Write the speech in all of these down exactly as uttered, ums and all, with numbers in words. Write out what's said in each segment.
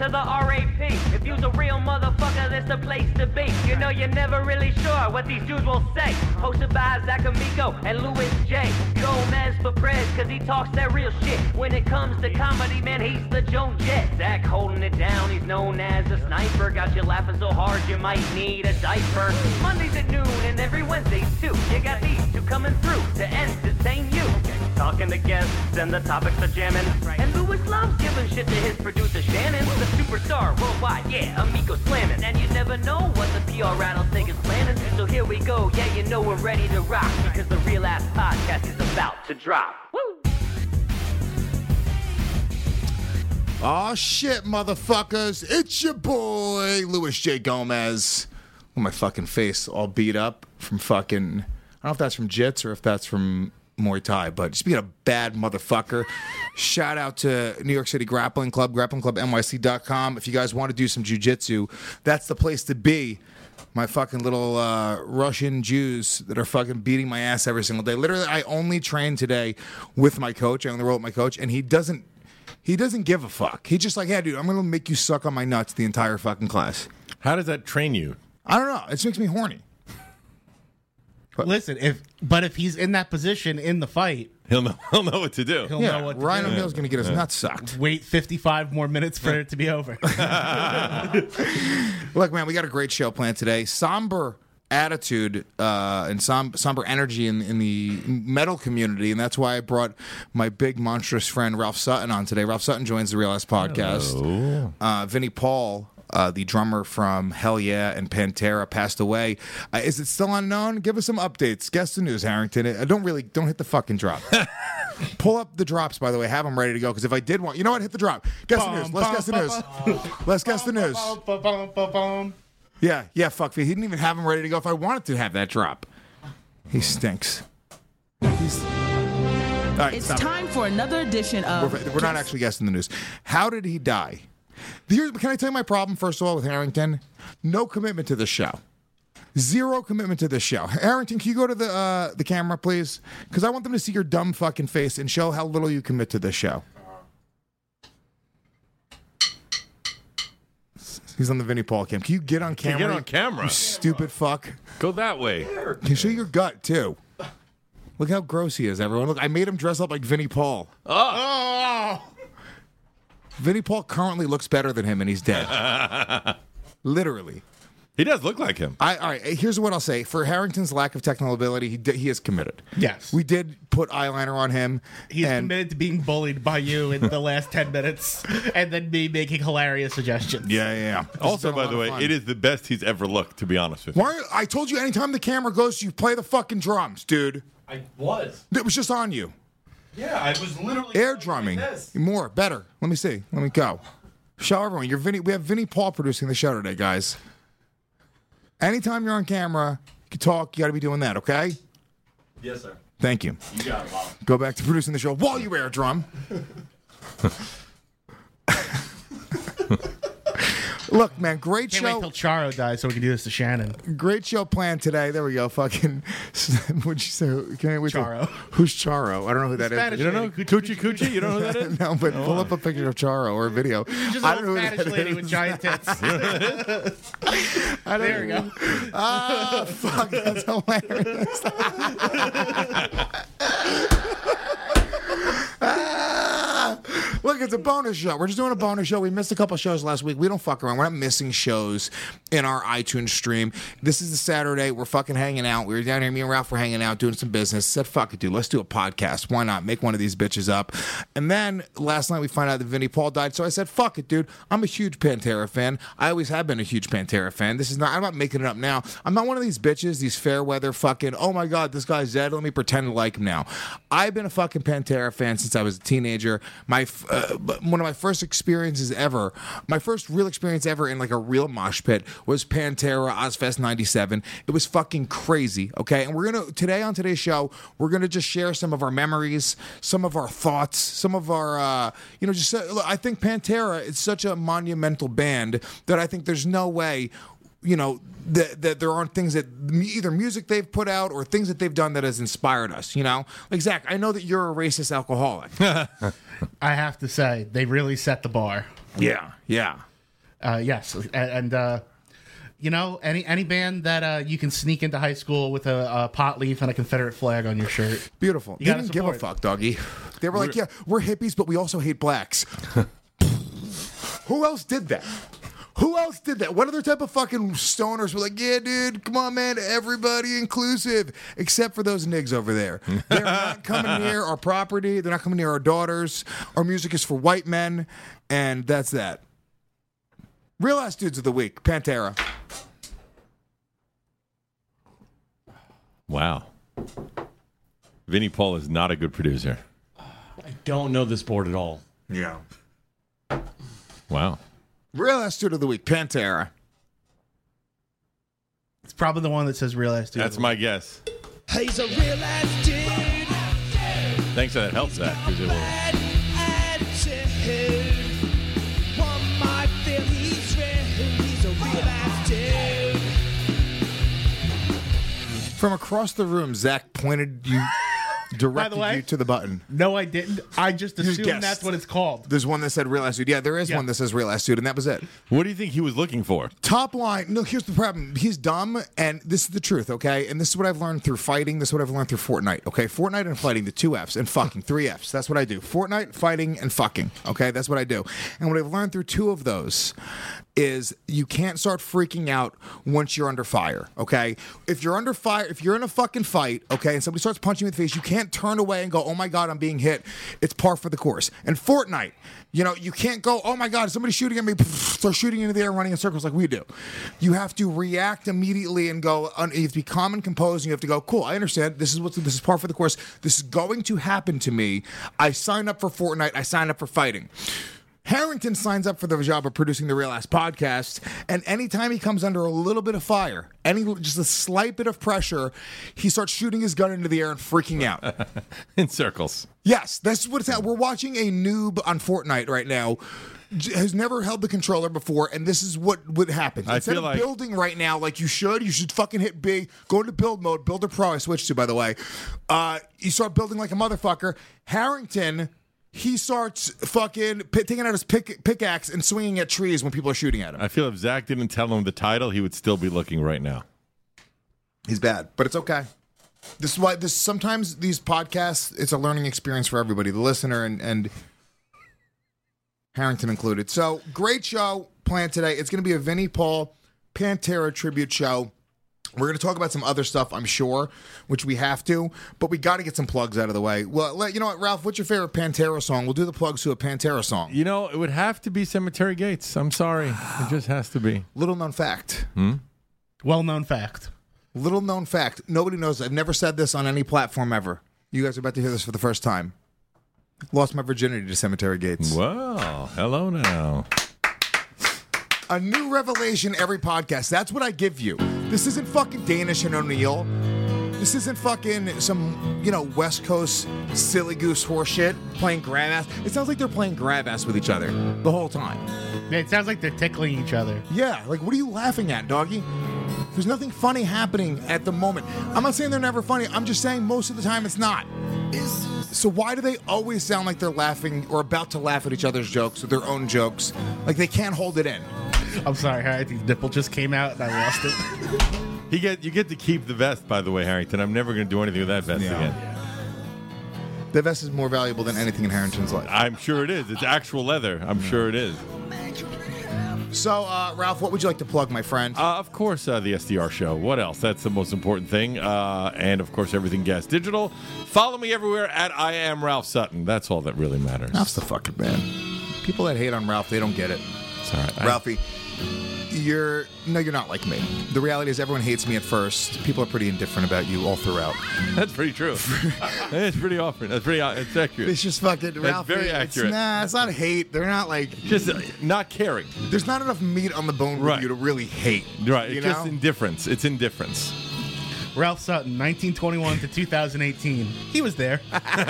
the R A P. If you's a real motherfucker, this the place to be. You know you're never really sure what these dudes will say. Hosted by Zach Amico and Louis J. Gomez for Prez, cause he talks that real shit. When it comes to comedy, man, he's the Joan Jett. Zach holding it down, he's known as a sniper. Got you laughing so hard you might need a diaper. Mondays at noon and every Wednesday too. You got these two coming through to entertain you. Talking to guests and the topics are jamming. And Louis loves giving shit to his producer Shannon. The superstar worldwide, yeah, Amico slamming. And you never know what the P R rattlesnake is planning. So here we go, yeah, you know we're ready to rock. Because the Real Ass Podcast is about to drop. Woo! Oh shit, motherfuckers. It's your boy, Louis J. Gomez. With my fucking face all beat up from fucking... I don't know if that's from Jits or if that's from Muay Thai, but just being a bad motherfucker. Shout out to New York City Grappling Club, grappling club N Y C dot com. If you guys want to do some jiu-jitsu, that's the place to be. My fucking little uh, Russian Jews that are fucking beating my ass every single day. Literally, I only trained today with my coach. I only roll with my coach, and he doesn't he doesn't give a fuck. He's just like, yeah, dude, I'm going to make you suck on my nuts the entire fucking class. How does that train you? I don't know. It just makes me horny. But listen, if but if he's in that position in the fight, he'll know he'll know what to do. He'll yeah, know what to Ryan do. O'Neal's going to get his Yeah. nuts sucked. Wait fifty-five more minutes for it to be over. Look, man, we got a great show planned today. Somber attitude uh, and som- somber energy in, in the metal community, and that's why I brought my big monstrous friend Ralph Sutton on today. Ralph Sutton joins the Real Ass Podcast. Uh, Vinnie Paul, uh, the drummer from Hell Yeah and Pantera, passed away. Uh, is it still unknown? Give us some updates. Guess the news, Harrington. I don't really don't hit the fucking drop. Pull up the drops, by the way. Have them ready to go. Because if I did want, you know what? Hit the drop. Guess the news. Let's guess the news. Let's guess the news. Yeah, yeah, fuck. He didn't even have him ready to go if I wanted to have that drop. He stinks. He's... All right, It's stop. time for another edition of... We're, we're not actually guessing the news. How did he die? Here, can I tell you my problem, first of all, with Harrington? No commitment to the show. Zero commitment to this show. Harrington, can you go to the uh, the camera, please? Because I want them to see your dumb fucking face and show how little you commit to this show. He's on the Vinnie Paul cam. Can you get on camera? Get on camera. You stupid fuck. Go that way. Can you show your gut, too? Look how gross he is, everyone. Look, I made him dress up like Vinnie Paul. Oh! Vinnie Paul currently looks better than him, and he's dead. Literally. He does look like him. I, all right, here's what I'll say. For Harrington's lack of technical ability, he, di- he is committed. Yes. We did put eyeliner on him. He's and committed to being bullied by you in the last ten minutes and then me making hilarious suggestions. Yeah, yeah, yeah. This has Also, been a by lot the of way, fun. it is the best he's ever looked, to be honest with you. Why, I told you anytime the camera goes, you play the fucking drums, dude. I was. It was just on you. Yeah, I was literally Air like drumming. this. More, better. Let me see. Let me go. Show everyone. You're Vinny. We have Vinnie Paul producing the show today, guys. Anytime you're on camera, you can talk. You got to be doing that, okay? Yes, sir. Thank you. You got it, Bob. Go back to producing the show while you air drum. Look, man, great Can't show. wait till Charo dies so we can do this to Shannon. Great show planned today. There we go. Fucking. What'd you say? Can I wait till- Charo. Who's Charo? I don't know who that is. Spanish You don't know lady. Coochie Coochie? You don't know who that is? No, but pull up a picture of Charo or a video. Just I an don't know old who Spanish that lady is. with giant tits. I don't There we know. go. Ah, fuck, that's hilarious. Ah, look, it's a bonus show. We're just doing a bonus show. We missed a couple shows last week. We don't fuck around. We're not missing shows in our iTunes stream. This is the Saturday. We're fucking hanging out. We were down here. Me and Ralph were hanging out, doing some business. Said, fuck it, dude. Let's do a podcast. Why not? Make one of these bitches up. And then last night we find out that Vinnie Paul died. So I said, fuck it, dude. I'm a huge Pantera fan. I always have been a huge Pantera fan. This is not, I'm not making it up now. I'm not one of these bitches, these fair weather fucking, oh my God, this guy's dead. Let me pretend to like him now. I've been a fucking Pantera fan since I was a teenager. My uh, one of my first experiences ever, my first real experience ever in like a real mosh pit was Pantera Ozfest ninety-seven. It was fucking crazy, okay? And we're gonna today on today's show, we're gonna just share some of our memories, some of our thoughts, some of our, uh, you know, just uh, look, I think Pantera is such a monumental band that I think there's no way. You know, that, that there aren't things that either music they've put out or things that they've done that has inspired us, you know? Like, Zach, I know that you're a racist alcoholic. I have to say, they really set the bar. Yeah, yeah. Uh, yes, and, and uh, you know, any any band that uh, you can sneak into high school with a, a pot leaf and a Confederate flag on your shirt. Beautiful. You They gotta didn't give a support. fuck, doggy. They were like, yeah, we're hippies, but we also hate blacks. Who else did that? Who else did that? What other type of fucking stoners were like, yeah, dude, come on, man, everybody inclusive, except for those niggas over there. They're not coming near our property. They're not coming near our daughters. Our music is for white men, and that's that. Real ass dudes of the week, Pantera. Wow. Vinnie Paul is not a good producer. I don't know this board at all. Yeah. Wow. Real ass dude of the week, Pantera. It's probably the one that says real ass dude. That's my guess. He's a real ass dude. Thanks for that help, Zach. 'cause it will- Bad attitude. One might feel he's real. He's a real ass dude. From across the room, Zach pointed you, directed way- you to the button. No, I didn't. I just just assumed guessed. that's what it's called. There's one that said real ass dude. Yeah, there is Yeah. one that says real ass dude, and that was it. What do you think he was looking for? Top line. No, here's the problem. He's dumb, and this is the truth, okay? And this is what I've learned through fighting. This is what I've learned through Fortnite, okay? Fortnite and fighting, the two Fs, and fucking, three Fs. That's what I do. Fortnite, fighting, and fucking, okay? That's what I do. And what I've learned through two of those is you can't start freaking out once you're under fire, okay? If you're under fire, if you're in a fucking fight, okay, and somebody starts punching you in the face, you can't turn away and go, oh my God, I'm being hit. It's par for the course. And Fortnite, you know, you can't go, oh my God, somebody's shooting at me, start shooting into the air, running in circles like we do. You have to react immediately and go, you have to be calm and composed, and you have to go, cool, I understand. This is what this is par for the course. This is going to happen to me. I signed up for Fortnite. I signed up for fighting. Harrington signs up for the job of producing the Real Ass Podcast, and anytime he comes under a little bit of fire, any just a slight bit of pressure, he starts shooting his gun into the air and freaking out. In circles. Yes, that's what it's at. We're watching a noob on Fortnite right now. j- Has never held the controller before, and this is what would happen. I Instead feel of like- building right now, like you should, you should fucking hit B, go into build mode, Builder Pro. I switched to, by the way. Uh, you start building like a motherfucker. Harrington. He starts fucking p- taking out his pick- pickaxe and swinging at trees when people are shooting at him. I feel if Zach didn't tell him the title, he would still be looking right now. He's bad, but it's okay. This is why this sometimes these podcasts, it's a learning experience for everybody, the listener and, and Harrington included. So great show planned today. It's going to be a Vinnie Paul Pantera tribute show. We're going to talk about some other stuff, I'm sure, which we have to, but we got to get some plugs out of the way. Well, let, you know what, Ralph, what's your favorite Pantera song? We'll do the plugs to a Pantera song. You know, it would have to be Cemetery Gates. I'm sorry. It just has to be. Little known fact. Well known fact. Little known fact. Nobody knows. I've never said this on any platform ever. You guys are about to hear this for the first time. Lost my virginity to Cemetery Gates. Wow. Hello now. A new revelation every podcast. That's what I give you. This isn't fucking Danish and O'Neill. This isn't fucking some, you know, West Coast silly goose horseshit playing grab ass. It sounds like they're playing grab ass with each other the whole time. Yeah, it sounds like they're tickling each other. Yeah, like what are you laughing at, doggy? There's nothing funny happening at the moment. I'm not saying they're never funny. I'm just saying most of the time it's not. So why do they always sound like they're laughing or about to laugh at each other's jokes or their own jokes? Like they can't hold it in. I'm sorry, Harrington's nipple just came out and I lost it. He get you get to keep the vest, by the way, Harrington. I'm never going to do anything with that vest Yeah. again. The vest is more valuable than anything in Harrington's life. I'm sure it is. It's actual leather. I'm sure it is. So, uh, Ralph, what would you like to plug, my friend? Uh, of course, uh, the S D R show. What else? That's the most important thing. Uh, and, of course, everything Gas Digital. Follow me everywhere at I am Ralph Sutton. That's all that really matters. Ralph's the fucking man. People that hate on Ralph, they don't get it. It's all right. I- Ralphie, you're no, you're not like me. The reality is, everyone hates me at first. People are pretty indifferent about you all throughout. That's pretty true. It's pretty often. That's pretty. It's accurate. It's just fucking Ralphie. very it's- accurate. Nah, it's not hate. They're not like. Just uh, not caring. There's not enough meat on the bone for Right. you to really hate. Right. You It's know? just indifference. It's indifference. Ralph Sutton, nineteen twenty-one to two thousand eighteen. He was there.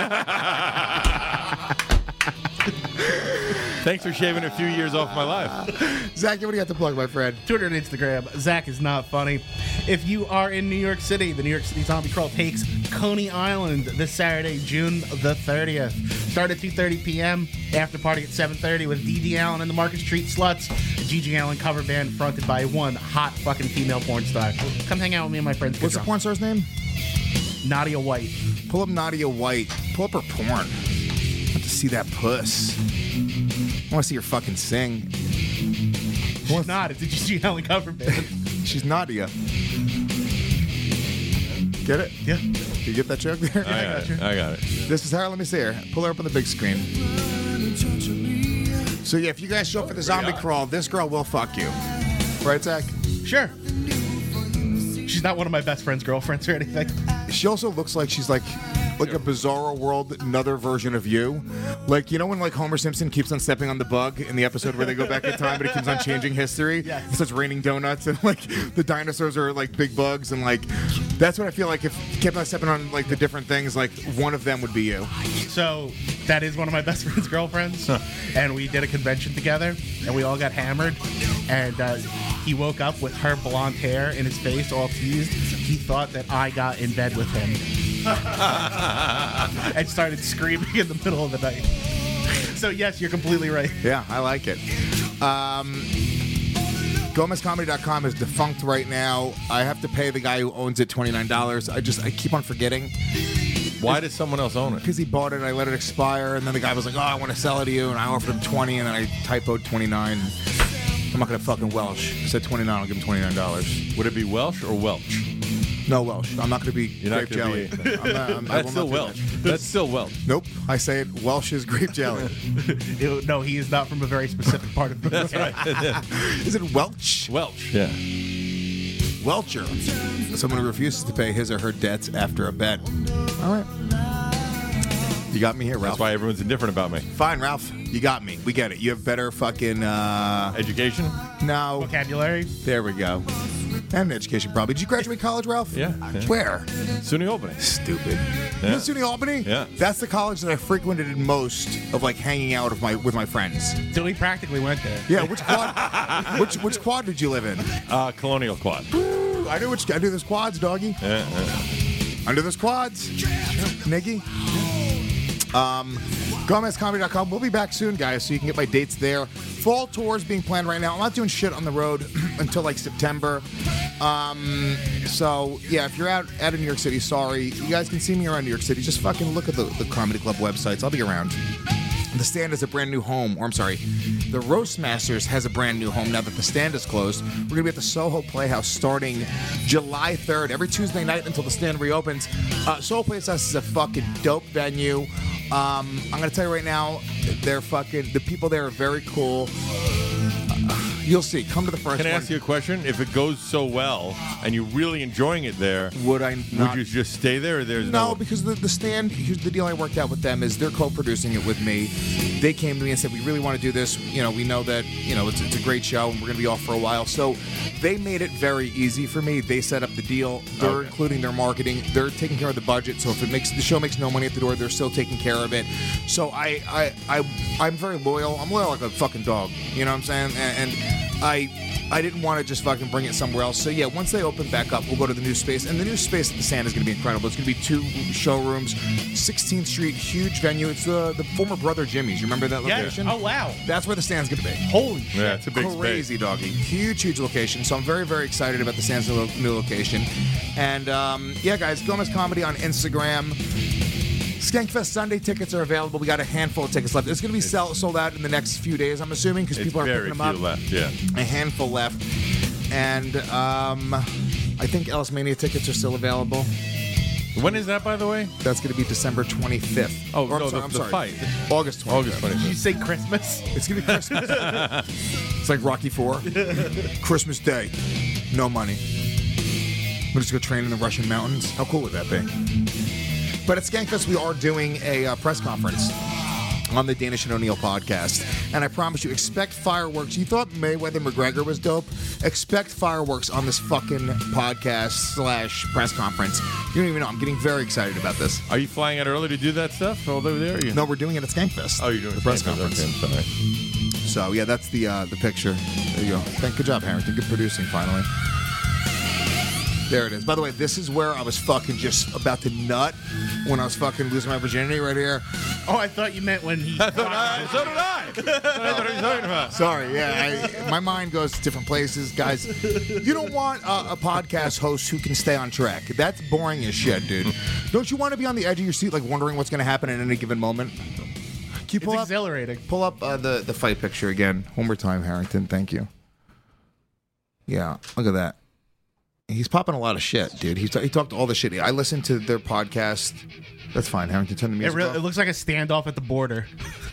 Thanks for shaving a few years off my life. Zach, what do you got to plug, my friend? Twitter and Instagram. Zach is not funny. If you are in New York City, the New York City Zombie Crawl takes Coney Island this Saturday, June the thirtieth. Start at two thirty p.m. After party at seven thirty with D D Allen and the Market Street Sluts, a G G Allen cover band fronted by one hot fucking female porn star. Come hang out with me and my friends. What's the porn star's name? Nadia White. Pull up Nadia White. Pull up her porn. I want to see that puss. I want to see her fucking sing. She's not. It's a G G Allen cover band. She's Nadia. Get it? Yeah. You get that joke there? I got it. I got it. This is her. Let me see her. Pull her up on the big screen. So yeah, if you guys show up for the zombie crawl, this girl will fuck you. Right, Zach? Sure. She's not one of my best friend's girlfriends or anything. She also looks like she's like like a Bizarro World, another version of you. Like, you know when like Homer Simpson keeps on stepping on the bug in the episode where they go back in time, but it keeps on changing history? Yes. It starts raining donuts and like the dinosaurs are like big bugs, and like that's what I feel like if you kept on stepping on like the different things, like one of them would be you. So that is one of my best friend's girlfriends, and we did a convention together, and we all got hammered, and uh, he woke up with her blonde hair in his face, all teased. He thought that I got in bed with him, and started screaming in the middle of the night. So yes, you're completely right. Yeah, I like it. Um, Gomez Comedy dot com is defunct right now. I have to pay the guy who owns it twenty-nine dollars. I just, I keep on forgetting. Why does someone else own it? Because he bought it, I let it expire, and then the guy was like, oh, I want to sell it to you, and I offered him twenty, and then I typoed twenty-nine. I'm not going to fucking Welsh. I said twenty-nine, I'll give him twenty-nine dollars. Would it be Welsh or Welch? No Welsh. I'm not going to be You're not grape jelly. gonna be- I'm not, I'm, I That's will still not do Welch. that. That's still Welch. Nope. I say it Welsh is grape jelly. Ew, no, he is not from a very specific part of the That's right. Is it Welch? Welch. Yeah. Welcher. Someone who refuses to pay his or her debts after a bet. All right. You got me here, Ralph. That's why everyone's indifferent about me. Fine, Ralph. You got me. We get it. You have better fucking, uh... Education? No. vocabulary. There we go. And education, probably. Did you graduate college, Ralph? Yeah, yeah. Where? SUNY Albany. Stupid. You know SUNY Albany? Yeah. That's the college that I frequented most of, like, hanging out of my with my friends. So he practically went there. Yeah, which quad which which quad did you live in? Uh, Colonial Quad. Ooh, I knew which I knew those quads, doggy. Yeah, yeah. I knew those quads. Niggy. Um, Gomez Comedy dot com. We'll be back soon, guys, so you can get my dates there. Fall tours being planned right now. I'm not doing shit on the road until like September. Um, so yeah, if you're out out of New York City, sorry. You guys can see me around New York City. Just fucking look at the, the comedy club websites. I'll be around. The Stand has a brand new home, or I'm sorry, the Roastmasters has a brand new home now that the Stand is closed. We're going to be at the Soho Playhouse starting July third, every Tuesday night until the Stand reopens. Uh, Soho Playhouse is a fucking dope venue. Um, I'm going to tell you right now, they're fucking, the people there are very cool. Uh, you'll see. Come to the first Can I one. ask you a question? If it goes so well and you're really enjoying it there, Would I not? would you just stay there? Or there's no, No, because the, the Stand, here's the deal I worked out with them is they're co-producing it with me. They came to me and said, we really want to do this. You know, we know that, you know, it's, it's a great show and we're going to be off for a while. So they made it very easy for me. They set up the deal. They're Okay. including their marketing. They're taking care of the budget. So if it makes the show makes no money at the door, they're still taking care of it. So I, I, I, I'm very loyal. I'm loyal like a fucking dog. You know what I'm saying? And, and I... I didn't want to just fucking bring it somewhere else. So yeah, once they open back up, we'll go to the new space. And the new space at the Stand is going to be incredible. It's going to be two showrooms, sixteenth Street, huge venue. It's the the former Brother Jimmy's. You remember that Yeah. location? Oh wow. That's where the Stand's going to be. Holy shit. Yeah, it's a big Crazy, space. doggy. Huge, huge location. So I'm very, very excited about the Stand's new, new location. And um, yeah, guys, Gomez Comedy on Instagram. Skankfest Sunday tickets are available. We got a handful of tickets left. It's going to be sell, sold out in the next few days, I'm assuming, because It's people are very picking them few up. left. Yeah. A handful left. And um, I think Ellis Mania tickets are still available. When is that, by the way? That's going to be December twenty-fifth. Oh, Or, I'm no, sorry, the, I'm the sorry. fight. August twenty-fifth. August Did you twenty-fifth. say Christmas? It's going to be Christmas. It's like Rocky Four. Christmas Day. No money. We're just going to train in the Russian mountains. How cool would that be? But at Skankfest, we are doing a uh, press conference on the Danish and O'Neill podcast. And I promise you, expect fireworks. You thought Mayweather McGregor was dope? Expect fireworks on this fucking podcast slash press conference. You don't even know. I'm getting very excited about this. Are you flying out early to do that stuff over there? Or you? No, we're doing it at Skankfest. Oh, you're doing the press Skankfest. conference. Okay, I'm sorry. So yeah, that's the uh, the picture. There you go. Thank good job, Harrington. Good producing, finally. There it is. By the way, this is where I was fucking just about to nut when I was fucking losing my virginity right here. Oh, I thought you meant when he. I thought, uh, so did I. That's what he was talking about. Sorry, yeah. I, my mind goes to different places. Guys, you don't want a, a podcast host who can stay on track. That's boring as shit, dude. Don't you want to be on the edge of your seat, like wondering what's going to happen at any given moment? Can you pull It's up, exhilarating. pull up uh, the, the fight picture again. One more time, Harrington. Thank you. Yeah, look at that. He's popping a lot of shit, dude. He, he talked all the shit. I listened to their podcast. That's fine, Harrington. Turn the It, music really, off. it looks like a standoff at the border.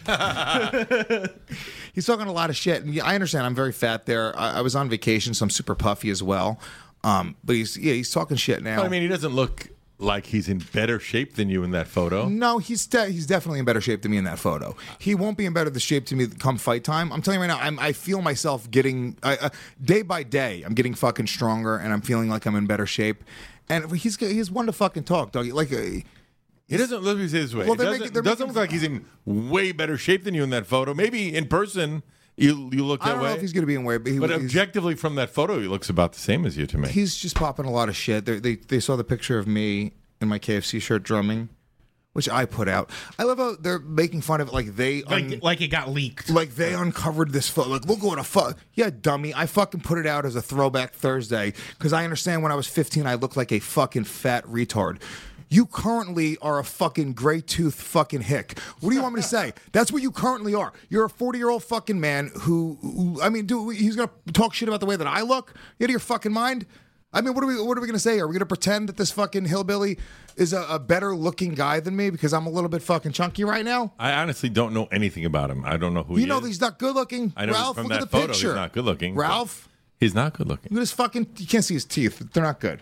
He's talking a lot of shit. And yeah, I understand. I'm very fat there. I, I was on vacation, so I'm super puffy as well. Um, but he's yeah, he's talking shit now. Well, I mean, he doesn't look like he's in better shape than you in that photo. No, he's de- he's definitely in better shape than me in that photo. He won't be in better the shape to me come fight time. I'm telling you right now, I'm, I feel myself getting I, uh, day by day. I'm getting fucking stronger, and I'm feeling like I'm in better shape. And he's he's one to fucking talk, dog. Like a, He doesn't. Let me say it this way. Well, It they're doesn't, making- they're doesn't making- look like he's in way better shape than you in that photo. Maybe in person you you look I that don't way. know if he's going to be in way, but, he, but he's, objectively from that photo, he looks about the same as you to me. he's just popping a lot of shit. They they they saw the picture of me in my K F C shirt drumming, which I put out. I love how they're making fun of it, like they Like, un- like it got leaked. like they uncovered this photo. Like, look what a fuck. Yeah, dummy. I fucking put it out as a throwback Thursday because I understand when I was fifteen, I looked like a fucking fat retard. You currently are a fucking gray tooth fucking hick. What do you want me to say? That's what you currently are. You're a forty year old fucking man who, who I mean, dude, he's gonna talk shit about the way that I look. You out of your fucking mind? I mean, what are we what are we gonna say? Are we gonna pretend that this fucking hillbilly is a, a better looking guy than me because I'm a little bit fucking chunky right now? I honestly don't know anything about him. I don't know who You he know is. he's not good looking. I know Ralph, from look that at the photo picture. he's not good looking. but Ralph, he's not good looking. look at his fucking. You can't see his teeth. They're not good.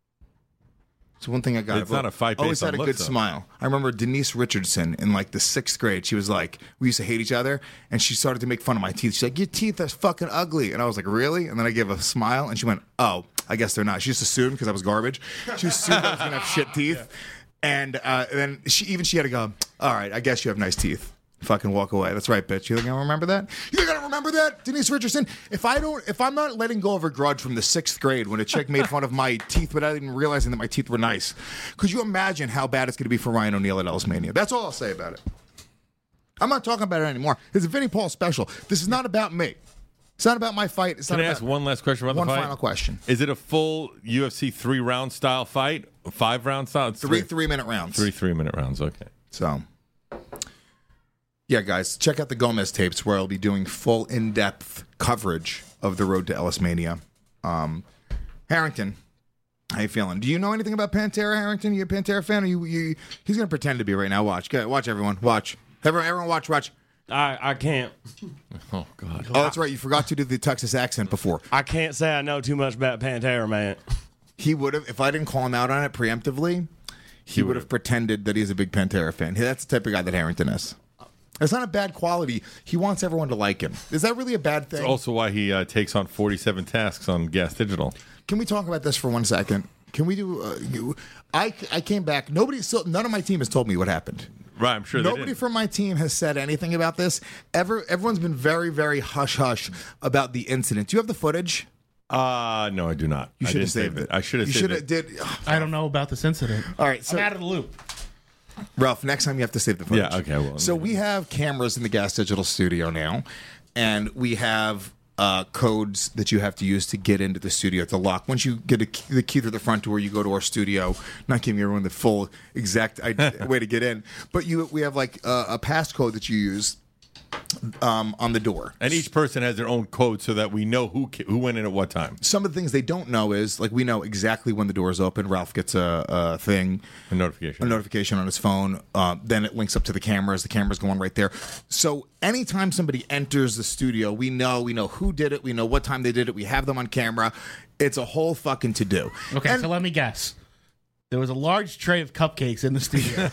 It's one thing I got. It's not a fight Always based on had a looks, good though. smile. I remember Denise Richardson in like the sixth grade. She was like, we used to hate each other, and she started to make fun of my teeth. She's like, your teeth are fucking ugly, and I was like, really? And then I gave a smile, and she went, oh, I guess they're not. She just assumed because I was garbage. She assumed I was gonna have shit teeth, and uh, then she even she had to go, all right, I guess you have nice teeth. Fucking walk away. That's right, bitch. You think I don't remember that? You think I don't remember that, Denise Richardson? If I don't, if I'm not letting go of a grudge from the sixth grade when a chick made fun of my teeth without even realizing that my teeth were nice, could you imagine how bad it's going to be for Ryan O'Neal at Ellis Mania? That's all I'll say about it. I'm not talking about it anymore. It's a Vinnie Paul special. This is not about me. It's not about my fight. It's Can not I about ask one last question about one the fight? final question. Is it a full U F C three round style fight? Five round style? It's Three three minute rounds. Three three minute rounds. Okay. So, yeah, guys, check out the Gomez tapes where I'll be doing full in-depth coverage of the road to Ellis Mania. Um, Harrington, how you feeling? Do you know anything about Pantera, Harrington? You a Pantera fan? Or you, you, he's going to pretend to be right now. Watch. Go, watch, everyone. Watch. Everyone, everyone watch, watch. I, I can't. Oh God. Oh, that's right. You forgot to do the Texas accent before. I can't say I know too much about Pantera, man. He would have, if I didn't call him out on it preemptively, he, would have pretended that he's a big Pantera fan. That's the type of guy that Harrington is. It's not a bad quality. He wants everyone to like him. Is that really a bad thing? That's also why he uh, takes on forty-seven tasks on Gas Digital. Can we talk about this for one second? Can we do? Uh, you, I I came back. Nobody. So none of my team has told me what happened. Right, I'm sure they Nobody didn't. from my team has said anything about this. Ever? Everyone's been very, very hush hush about the incident. Do you have the footage? Uh no, I do not. You I should didn't have saved save it. I should have You saved should it. have did. I don't know about this incident. All right, so I'm out of the loop. Ralph, next time you have to save the footage. Yeah, okay, well, So we have cameras in the Gas Digital studio now, and we have uh, codes that you have to use to get into the studio to lock. Once you get a key, the key through the front door, you go to our studio. Not giving everyone the full exact I- way to get in, but you we have like uh, a passcode that you use um, on the door. And each person has their own code so that we know who ca- who went in at what time. Some of the things they don't know is like we know exactly when the door is open. Ralph gets a, a thing. A notification. A notification on his phone. Uh, then it links up to the cameras. The camera's going right there. So anytime somebody enters the studio, we know we know who did it. We know what time they did it. We have them on camera. It's a whole fucking to do. Okay, And- so let me guess. There was a large tray of cupcakes in the studio.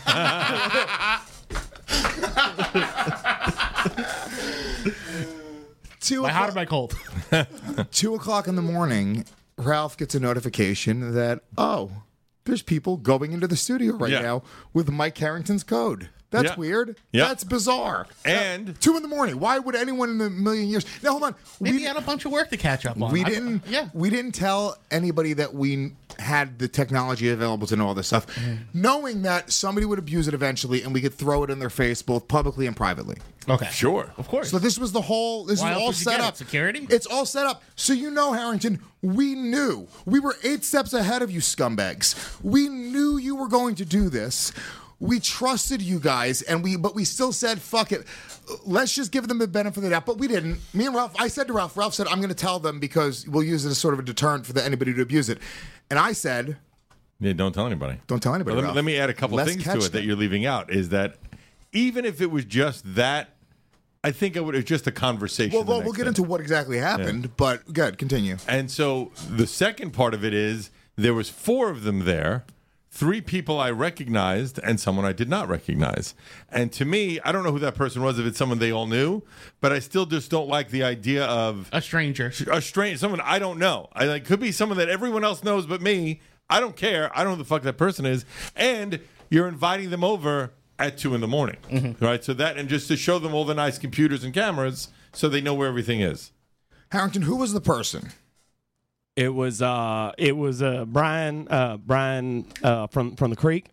two My hot or o'clock, my cold? two o'clock in the morning, Ralph gets a notification that oh, there's people going into the studio right Yeah. now with Mike Harrington's code. That's Yeah. weird. Yeah. That's bizarre. And- two in the morning. Why would anyone in a million years? Now hold on. Maybe We, he had a bunch of work to catch up on. we I- didn't. yeah. We didn't tell anybody that we had the technology available to know all this stuff, Mm-hmm. knowing that somebody would abuse it eventually, and we could throw it in their face both publicly and privately. Okay. Sure. Of course. So this was the whole. This Why is else all would you set get it? up. Security? It's all set up. So you know, Harrington, we knew we were eight steps ahead of you, scumbags. We knew you were going to do this. We trusted you guys, and we but we still said, "Fuck it, let's just give them the benefit of the doubt." But we didn't. Me and Ralph. I said to Ralph. Ralph said, "I'm going to tell them because we'll use it as sort of a deterrent for the, anybody to abuse it." And I said, Yeah, don't tell anybody. "Don't tell anybody." But let, me, Ralph. let me add a couple Let's things to catch it that them. you're leaving out. Is that even if it was just that, I think it would. It's just a conversation. Well, the well we'll next get day. into what exactly happened. But good, continue. And so the second part of it is there was four of them there, three people I recognized and someone I did not recognize. And to me, I don't know who that person was, if it's someone they all knew, but I still just don't like the idea of A stranger. a strange, someone I don't know. I like could be someone that everyone else knows but me. I don't care. I don't know who the fuck that person is. And you're inviting them over at two in the morning, right? So that, and just to show them all the nice computers and cameras so they know where everything is. Harrington, who was the person? It was uh, it was uh, Brian uh, Brian uh, from from the Creek.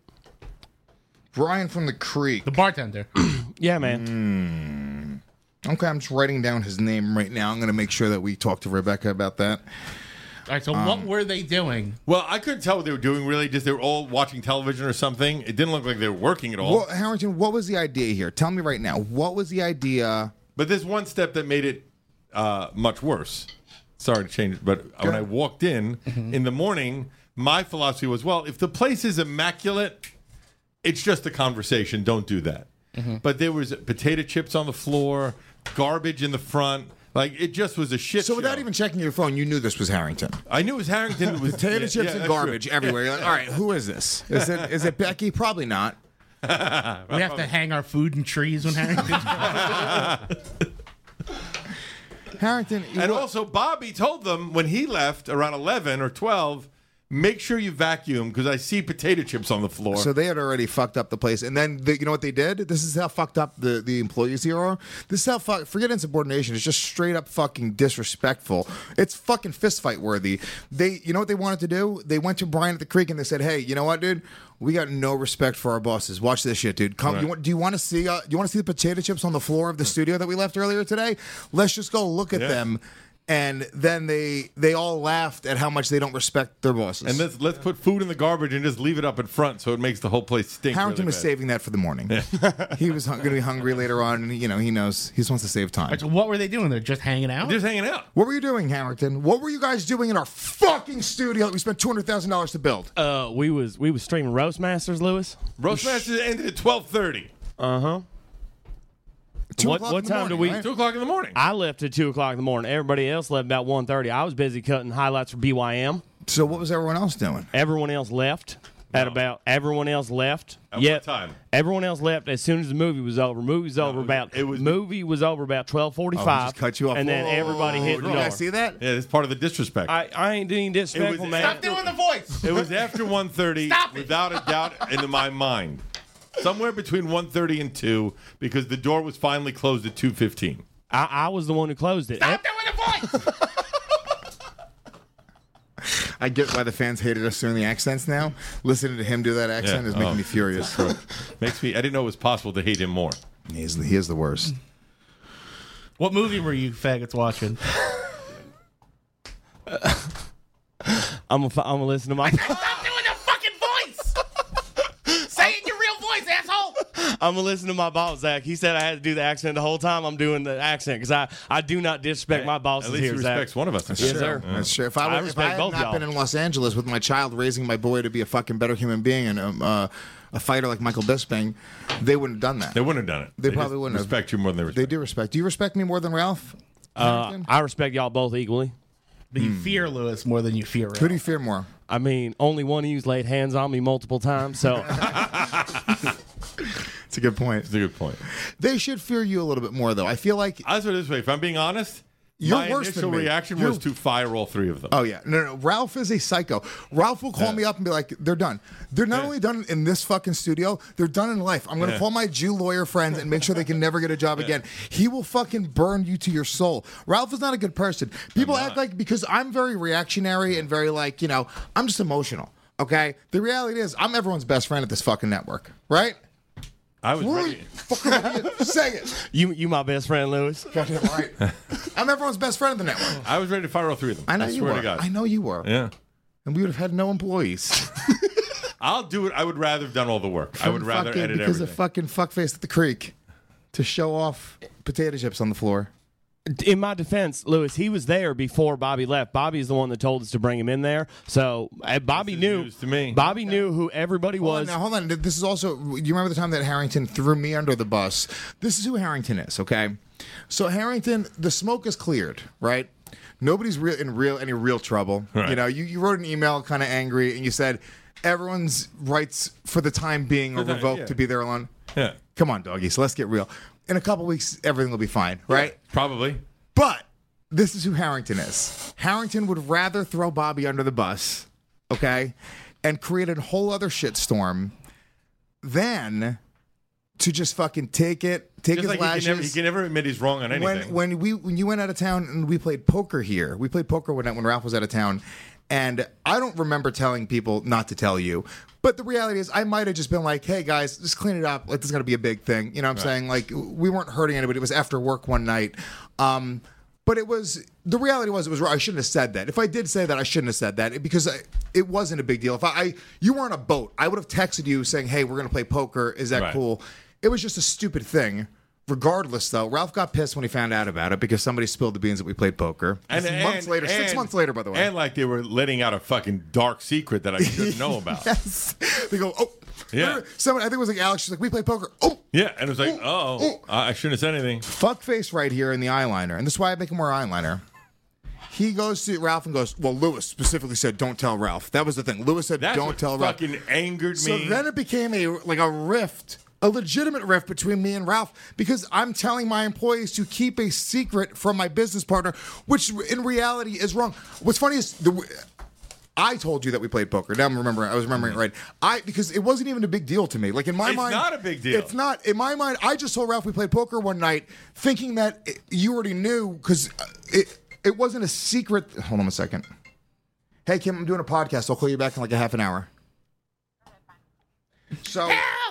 Brian from the Creek. The bartender. Yeah, man. Okay, I'm just writing down his name right now. I'm going to make sure that we talk to Rebecca about that. All right, so what were they doing? Well, I couldn't tell what they were doing really. Just they were all watching television or something. It didn't look like they were working at all. Well, Harrington, what was the idea here? Tell me right now. What was the idea? But there's one step that made it uh, much worse. Sorry to change it, but when I walked in in the morning, my philosophy was, well, if the place is immaculate, it's just a conversation. Don't do that. But there was potato chips on the floor, garbage in the front. Like, it just was a shit So show. without even checking your phone, you knew this was Harrington. I knew it was Harrington. It was Potato yeah, chips yeah, and that's garbage true. everywhere. You're like, all right, who is this? Is it is it Becky? Probably not. We have to hang our food in trees when Harrington. Harrington. you And wa- also, Bobby told them when he left around eleven or twelve, make sure you vacuum because I see potato chips on the floor. So they had already fucked up the place, and then the, you know what they did? This is how fucked up the, the employees here are. This is how fuck. Forget insubordination. It's just straight up fucking disrespectful. It's fucking fist fight worthy. They, you know what they wanted to do? They went to Brian at the Creek and they said, "Hey, you know what, dude? We got no respect for our bosses. Watch this shit, dude. Come. Right. You want, do you want to see? Uh, do you want to see the potato chips on the floor of the studio that we left earlier today? Let's just go look at Yeah. them." And then they they all laughed at how much they don't respect their bosses. and let's let's put food in the garbage and just leave it up in front so it makes the whole place stink. Harrington really was bad. saving that for the morning. He was hung- going to be hungry later on, and you know he knows he just wants to save time. So what were they doing? They're just hanging out? Just hanging out. What were you doing, Harrington? What were you guys doing in our fucking studio that we spent two hundred thousand dollars to build? Uh, we was we was streaming Roastmasters, Lewis. Roastmasters ended at twelve thirty. Uh huh. Two what- o'clock what in the time morning, do we- right? Two o'clock in the morning. I left at two o'clock in the morning. Everybody else left about one thirty. I was busy cutting highlights for B Y M. So what was everyone else doing? Everyone else left at No. about. Everyone else left. At Yeah. what time? Everyone else left as soon as the movie was over. Movie was over it was- about. it was- movie was over about twelve forty Oh, five. just cut you off. And then Whoa, everybody hit Did the you door. guys see that? Yeah, it's part of the disrespect. I, I ain't doing disrespectful, It was- man. Stop doing the voice. It was after one thirty, Stop it. without a doubt, in my mind. Somewhere between one thirty and two, because the door was finally closed at two fifteen. I, I was the one who closed it. Stop doing the voice. I get why the fans hated us doing the accents now. Listening to him do that accent Yeah. is making Oh. me furious. Makes me. I didn't know it was possible to hate him more. He's, he is the worst. What movie were you faggots watching? I'm gonna I'm gonna listen to my Stop doing the fucking voice. Say it in your real voice, asshole. I'm gonna listen to my boss Zach. He said I had to do the accent the whole time. I'm doing the accent because I, I do not disrespect my bosses At least here, he Zach. respects one of us. That's Yes, true. sir. That's true. If I, I was, if respect I had both not y'all. been in Los Angeles with my child raising my boy to be a fucking better human being and um, uh, a fighter like Michael Bisping, they wouldn't have done that. They wouldn't have done it. They just probably wouldn't have. respect you more than they respect. They do respect. Do you respect me more than Ralph? Uh, Harrington? I respect y'all both equally. But you fear Lewis more than you fear Ralph. Who do you fear more? I mean, only one of you's laid hands on me multiple times, so It's a good point. That's a good point. They should fear you a little bit more, though. I feel like I'll put it this way: if I'm being honest, You're My worse initial than me. reaction You're- was to fire all three of them. Oh yeah, no, no. Ralph is a psycho. Ralph will call Yeah. me up and be like, "They're done. They're not Yeah. only done in this fucking studio. They're done in life. I'm gonna Yeah. call my Jew lawyer friends and make sure they can never get a job again." He will fucking burn you to your soul. Ralph is not a good person. People I'm act not. like because I'm very reactionary and very like you know I'm just emotional. Okay, the reality is I'm everyone's best friend at this fucking network, right? I was ready. Fucking say it. You, you my best friend, Lewis. Goddamn right. I'm everyone's best friend at the network. I was ready to fire all three of them. I know I you swear were. to God. I know you were. Yeah. And we would have had no employees. I'll do it. I would rather have done all the work. I would From rather fucking- edit because everything. of fucking fuckface at the creek to show off potato chips on the floor. In my defense, Lewis, he was there before Bobby left. Bobby is the one that told us to bring him in there. So uh, Bobby This is knew. news to me. Bobby knew who everybody Hold on, was. now hold on. This is also. You remember the time that Harrington threw me under the bus? This is who Harrington is. Okay, so Harrington, the smoke is cleared, right? Nobody's real in real any real trouble. Right. You know, you, you wrote an email kind of angry, and you said everyone's rights for the time being are For the- revoked yeah. to be there alone. Yeah. Come on, doggy. So let's get real. In a couple weeks, everything will be fine, right? Probably. But this is who Harrington is. Harrington would rather throw Bobby under the bus, okay, and create a whole other shitstorm than to just fucking take it, take Just his like he lashes. can, never, he can never admit he's wrong on anything. when when we when you went out of town and we played poker here, we played poker one night when Ralph was out of town, and I don't remember telling people not to tell you. But the reality is, I might have just been like, "Hey guys, just clean it up. Like this is gonna be a big thing." You know what I'm saying? Like we weren't hurting anybody. It was after work one night. Um, but it was the reality was it was I shouldn't have said that. If I did say that, I shouldn't have said that because I, it wasn't a big deal. If I, I you were on a boat, I would have texted you saying, "Hey, we're gonna play poker. Is that Right. cool?" It was just a stupid thing. Regardless, though, Ralph got pissed when he found out about it because somebody spilled the beans that we played poker. And, This is and- months later, six and- months later, by the way. And like they were letting out a fucking dark secret that I shouldn't know about. Yes, they go. Oh, Yeah. Someone, I think it was like Alex. She's like, "We play poker." Oh, Yeah, and it was like, oh, I shouldn't have said anything. fuckface right here in the eyeliner, and this is why I make him wear eyeliner. He goes to Ralph and goes, "Well, Lewis specifically said don't tell Ralph." That was the thing. Lewis said That's don't what tell Ralph. fucking angered So me. then it became a like a rift, a legitimate rift between me and Ralph because I'm telling my employees to keep a secret from my business partner, which in reality is wrong. What's funny is the. I told you that we played poker. Now I'm remembering. I was remembering it right. I because it wasn't even a big deal to me. Like in my It's mind, not a big deal. It's not in my mind. I just told Ralph we played poker one night, thinking that it, you already knew because it it wasn't a secret. Hold on a second. Hey Kim, I'm doing a podcast. I'll call you back in like a half an hour. So.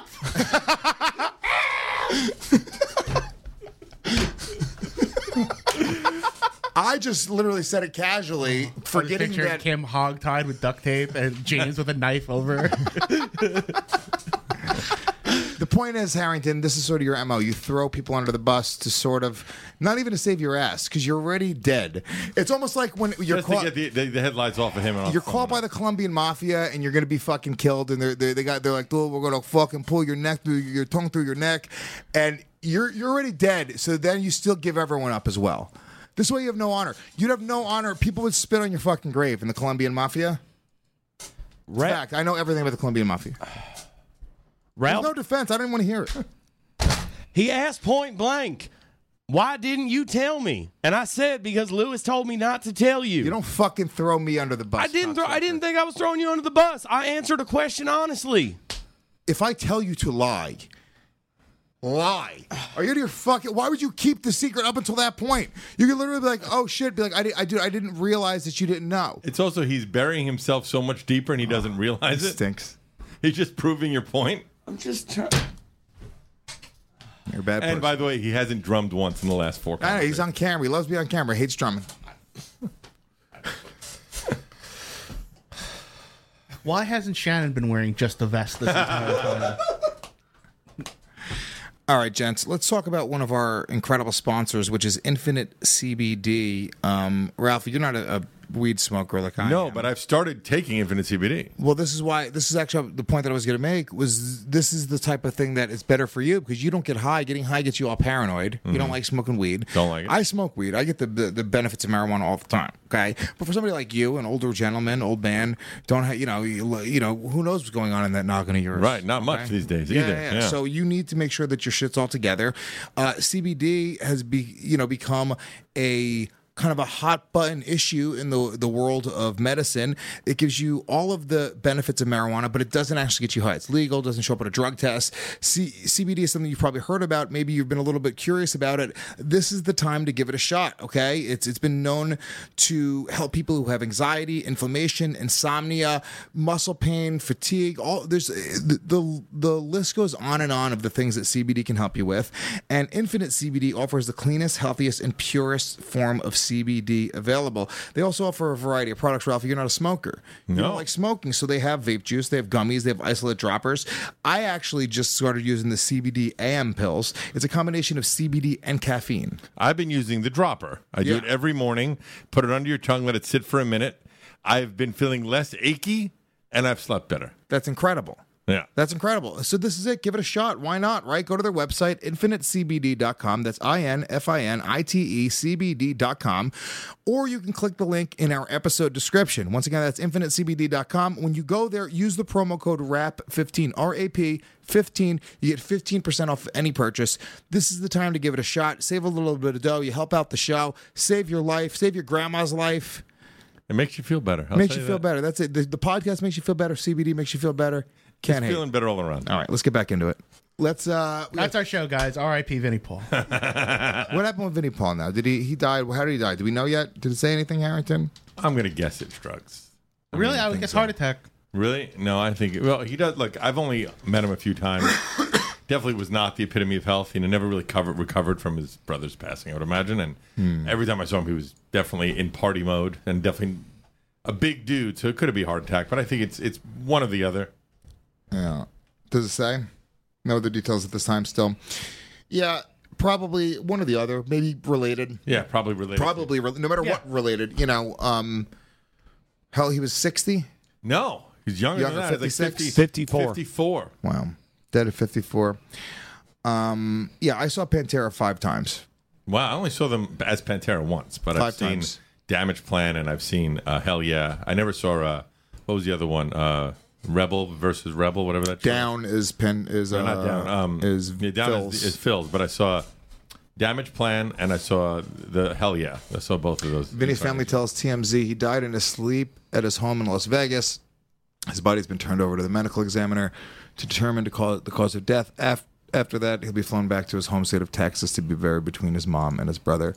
I just literally said it casually, forgetting Picture that. Kim hogtied with duct tape and James with a knife over. The point is, Harrington, this is sort of your M O. You throw people under the bus to sort of, not even to save your ass, because you're already dead. It's almost like when you're Just to caught. get the, the, the headlights off of him. And off You're the caught by the Colombian mafia, and you're gonna be fucking killed. And they're, they're they got they're like, "Dude, we're gonna fucking pull your neck through your tongue through your neck," and you're you're already dead. So then you still give everyone up as well. This way you have no honor. You'd have no honor. People would spit on your fucking grave in the Colombian mafia. It's Ra- fact. I know everything about the Colombian mafia. There's Ralph, no defense. I didn't want to hear it. he asked point blank, "Why didn't you tell me?" And I said, "Because Lewis told me not to tell you." You don't fucking throw me under the bus. I didn't. Throw, I cocksucker. didn't think I was throwing you under the bus. I answered a question honestly. If I tell you to lie, lie. Are you out of your fucking? Why would you keep the secret up until that point? You could literally be like, "Oh shit!" Be like, "I did. I did. I didn't realize that you didn't know." It's also he's burying himself so much deeper and he doesn't realize It it. stinks. He's just proving your point. I'm just trying. You're a bad person. And by the way, he hasn't drummed once in the last four. I know, he's on camera. He loves being on camera. He hates drumming. Why hasn't Shannon been wearing just a vest this entire time? All right, gents. Let's talk about one of our incredible sponsors, which is Infinite C B D. Um, Ralph, you're not a, a weed smoker like I am. No, but I've started taking Infinite C B D. Well, this is why. This is actually the point that I was going to make. Was this is the type of thing that is better for you because you don't get high. Getting high gets you all paranoid. You don't like smoking weed. Don't like it. I smoke weed. I get the, the the benefits of marijuana all the time. Okay, but for somebody like you, an older gentleman, old man, don't have you know you, you know who knows what's going on in that noggin of yours. Right, not much okay? these days Yeah, either. yeah, Yeah. So you need to make sure that your shit's all together. Uh, C B D has be you know become a kind of a hot button issue in the the world of medicine. It gives you all of the benefits of marijuana, but it doesn't actually get you high. It's legal, doesn't show up at a drug test. C- CBD is something you've probably heard about. Maybe you've been a little bit curious about it. This is the time to give it a shot, okay? It's It's been known to help people who have anxiety, inflammation, insomnia, muscle pain, fatigue. All there's the, the, the list goes on and on of the things that C B D can help you with. And Infinite C B D offers the cleanest, healthiest, and purest form of C B D available. They also offer a variety of products, Ralph. You're not a smoker. You No. don't like smoking, so they have vape juice, they have gummies, they have isolate droppers. I actually just started using the C B D A M pills. It's a combination of C B D and caffeine. I've been using the dropper. I do Yeah. it every morning. Put it under your tongue, let it sit for a minute. I've been feeling less achy, and I've slept better. That's incredible. Yeah. That's incredible. So this is it. Give it a shot. Why not, right? Go to their website, infinite c b d dot com. That's I N F I N I T E C B D dot com. Or you can click the link in our episode description. Once again, that's infinite c b d dot com. When you go there, use the promo code R A P fifteen, R A P fifteen. You get fifteen percent off any purchase. This is the time to give it a shot. Save a little bit of dough. You help out the show. Save your life. Save your grandma's life. It makes you feel better. I'll makes tell you feel that. better. That's it. The, the podcast makes you feel better. C B D makes you feel better. Can't Just hate. feeling better all around. All right, let's get back into it. Let's. uh That's our show, guys. R I P Vinnie Paul. What happened with Vinnie Paul now? Did he he died? How did he die? Do we know yet? Did it say anything, Harrington? I'm going to guess it's drugs. Really? I would think guess so. heart attack. Really? No, I think, well, he does. Look, I've only met him a few times. Definitely was not the epitome of health. He never really covered, recovered from his brother's passing, I would imagine. And Hmm. every time I saw him, he was definitely in party mode and definitely a big dude. So it could be heart attack, but I think it's it's one or the other. Yeah. Does it say? No other details at this time. Still. Yeah. Probably one or the other. Maybe related. Yeah, probably related. Probably re- no matter Yeah. what related. You know. Um. Hell, he was sixty. No, he's younger, Younger, than that. He's like fifty-six? fifty, fifty-four. fifty-four. Wow. Dead at fifty-four. Um. Yeah, I saw Pantera five times. Wow, I only saw them as Pantera once, but I've Five seen times. Damage Plan and I've seen uh, Hell Yeah. I never saw uh, what was the other one? Uh, Rebel versus Rebel, whatever that. show is. Down is pen is uh, No, not down. Um, is yeah, down Phil's. is, is Phil's, but I saw Damage Plan and I saw the Hell Yeah. I saw both of those. Vinny's family tells T M Z he died in his sleep at his home in Las Vegas. His body's been turned over to the medical examiner to determine the cause, the cause of death. Af- After that, he'll be flown back to his home state of Texas to be buried between his mom and his brother.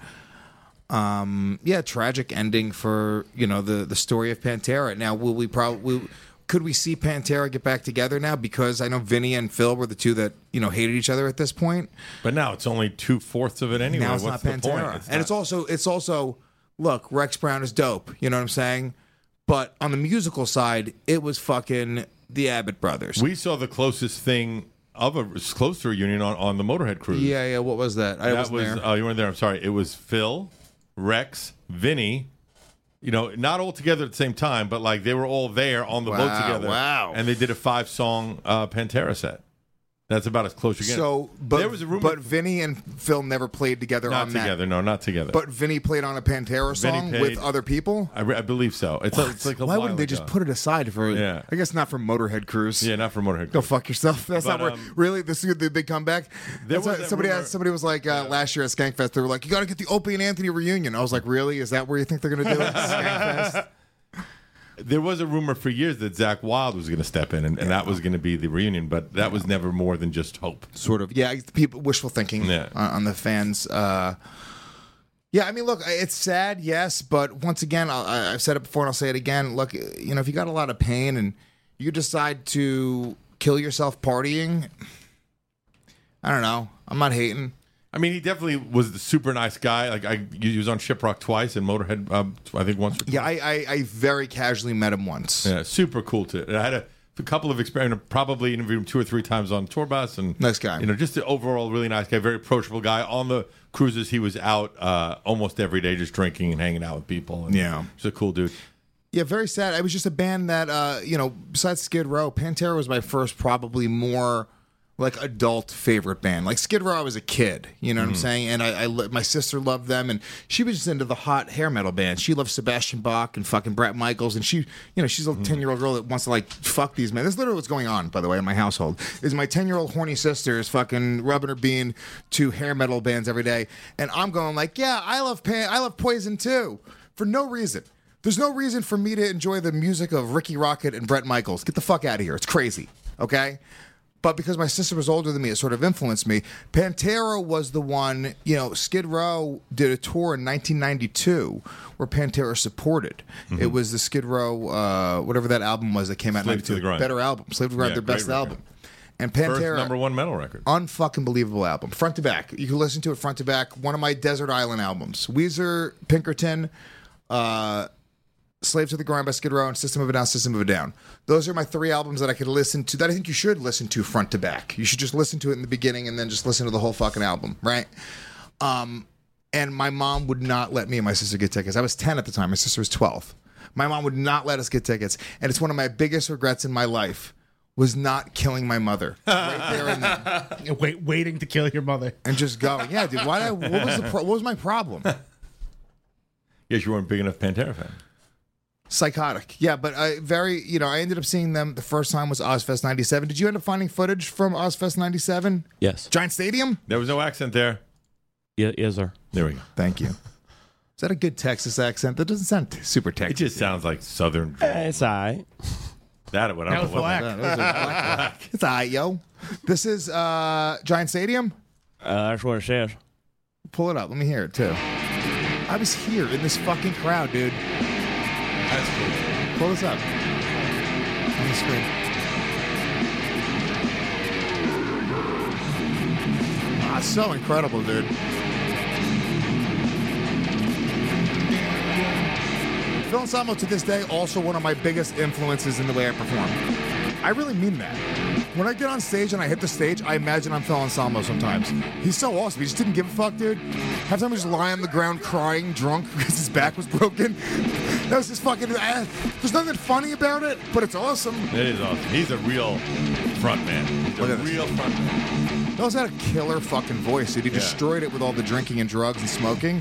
Um, yeah, tragic ending for you know the the story of Pantera. Now, will we probably could we see Pantera get back together now? Because I know Vinny and Phil were the two that you know hated each other at this point. But now it's only two fourths of it anyway. Now it's What's not the Pantera, point? It's and not- it's also it's also look, Rex Brown is dope. You know what I'm saying? But on the musical side, it was fucking the Abbott brothers. we saw the closest thing of a close to a reunion on, on the Motorhead cruise. yeah, yeah. What was that? I that wasn't was. there. Oh, you weren't there. I'm sorry. It was Phil, Rex, Vinny. You know, not all together at the same time, but like they were all there on the boat Wow, together. wow. And they did a five song uh, Pantera set. That's about as close you get. So, but there was a rumor, but Vinny and Phil never played together not on together. that. No, not together. But Vinny played on a Pantera Vinny song played- with other people. I, re- I believe so. It's, a, it's like a Why while wouldn't they just ago. put it aside for? Yeah. I guess not for Motorhead Cruise. Yeah, not for Motorhead. Go fuck yourself. That's But, not where um, really this is the big comeback. There That's was what- that somebody rumor- asked, somebody was like uh, last year at Skankfest. They were like, "You got to get the Opie and Anthony reunion." I was like, "Really? Is that where you think they're going to do it?" Skankfest. There was a rumor for years that Zach Wilde was going to step in, and, and that was going to be the reunion, but that was never more than just hope. Sort of. Yeah, people wishful thinking Yeah. on, on the fans. Uh, yeah, I mean, look, it's sad, yes, but once again, I'll, I- I've said it before and I'll say it again. Look, you know, if you got a lot of pain and you decide to kill yourself partying, I don't know. I'm not hating. I mean, he definitely was the super nice guy. Like I, he was on Shiprock twice and Motorhead, um, I think once. Or Yeah, twice. I, I, I very casually met him once. Yeah, super cool too. And I had a, a couple of experiences. Probably interviewed him two or three times on tour bus, and Nice guy. You know, just an overall really nice guy, very approachable guy. On the cruises, he was out uh, almost every day, just drinking and hanging out with people. And Yeah. just a cool dude. Yeah, very sad. I was just a band that, uh, you know, besides Skid Row, Pantera was my first, probably more like adult favorite band. Like Skid Row, I was a kid, you know what I'm saying? And I, I li- my sister loved them, and she was just into the hot hair metal bands. She loved Sebastian Bach and fucking Bret Michaels, and she, you know, she's a ten year old girl that wants to like fuck these men. This is literally what's going on, by the way, in my household. Is my ten year old horny sister is fucking rubbing her bean to hair metal bands every day, and I'm going like, yeah, I love pan- I love Poison too, for no reason. There's no reason for me to enjoy the music of Ricky Rocket and Bret Michaels. Get the fuck out of here. It's crazy. Okay. But because my sister was older than me, it sort of influenced me. Pantera was the one, you know, Skid Row did a tour in nineteen ninety-two where Pantera supported. Mm-hmm. It was the Skid Row, uh, whatever that album was that came out in Slave to ninety-two. the Grind. Better album. Slave to the Grind, Yeah, their best great record. album. And Pantera. First number one metal record. Unfucking believable album. Front to back. You can listen to it front to back. One of my Desert Island albums. Weezer, Pinkerton, uh, Slave to the Grind by Skid Row, and System of a Down, System of a Down. Those are my three albums that I could listen to, that I think you should listen to front to back. You should just listen to it in the beginning and then just listen to the whole fucking album, right? Um, and my mom would not let me and my sister get tickets. I was ten at the time. My sister was twelve. My mom would not let us get tickets. And it's one of my biggest regrets in my life was not killing my mother right there and then. Wait, waiting to kill your mother. And just going, yeah, dude, why did I, what was the pro- what was my problem? Yes, you weren't big enough Pantera fan. Psychotic. Yeah, but I very, you know, I ended up seeing them. The first time was Ozfest ninety-seven. Did you end up finding footage from Ozfest ninety-seven? Yes. Giant Stadium? There was no accent there. Yeah, yes, sir. There we go. Thank you. Is that a good Texas accent? That doesn't sound super It Texas. just sounds like Southern. drawl. Eh, It's all right. That what I That don't was know what black. Yeah, those are black, black. It's all right, yo. This is uh, Giant Stadium. Uh, that's what it says. Pull it up. Let me hear it, too. I was here in this fucking crowd, dude. That's cool. Pull this up on the screen. Ah, so incredible, dude. Phil Anselmo, to this day, also one of my biggest influences in the way I perform. I really mean that. When I get on stage and I hit the stage, I imagine I'm Phil Anselmo sometimes. He's so awesome. He just didn't give a fuck, dude. Half the time he just lie on the ground crying, drunk, because his back was broken. That was just fucking... Uh, there's nothing funny about it, but it's awesome. It is awesome. He's a real front man. He's Look a at this. real front man. He also had a killer fucking voice, dude. He Yeah. destroyed it with all the drinking and drugs and smoking.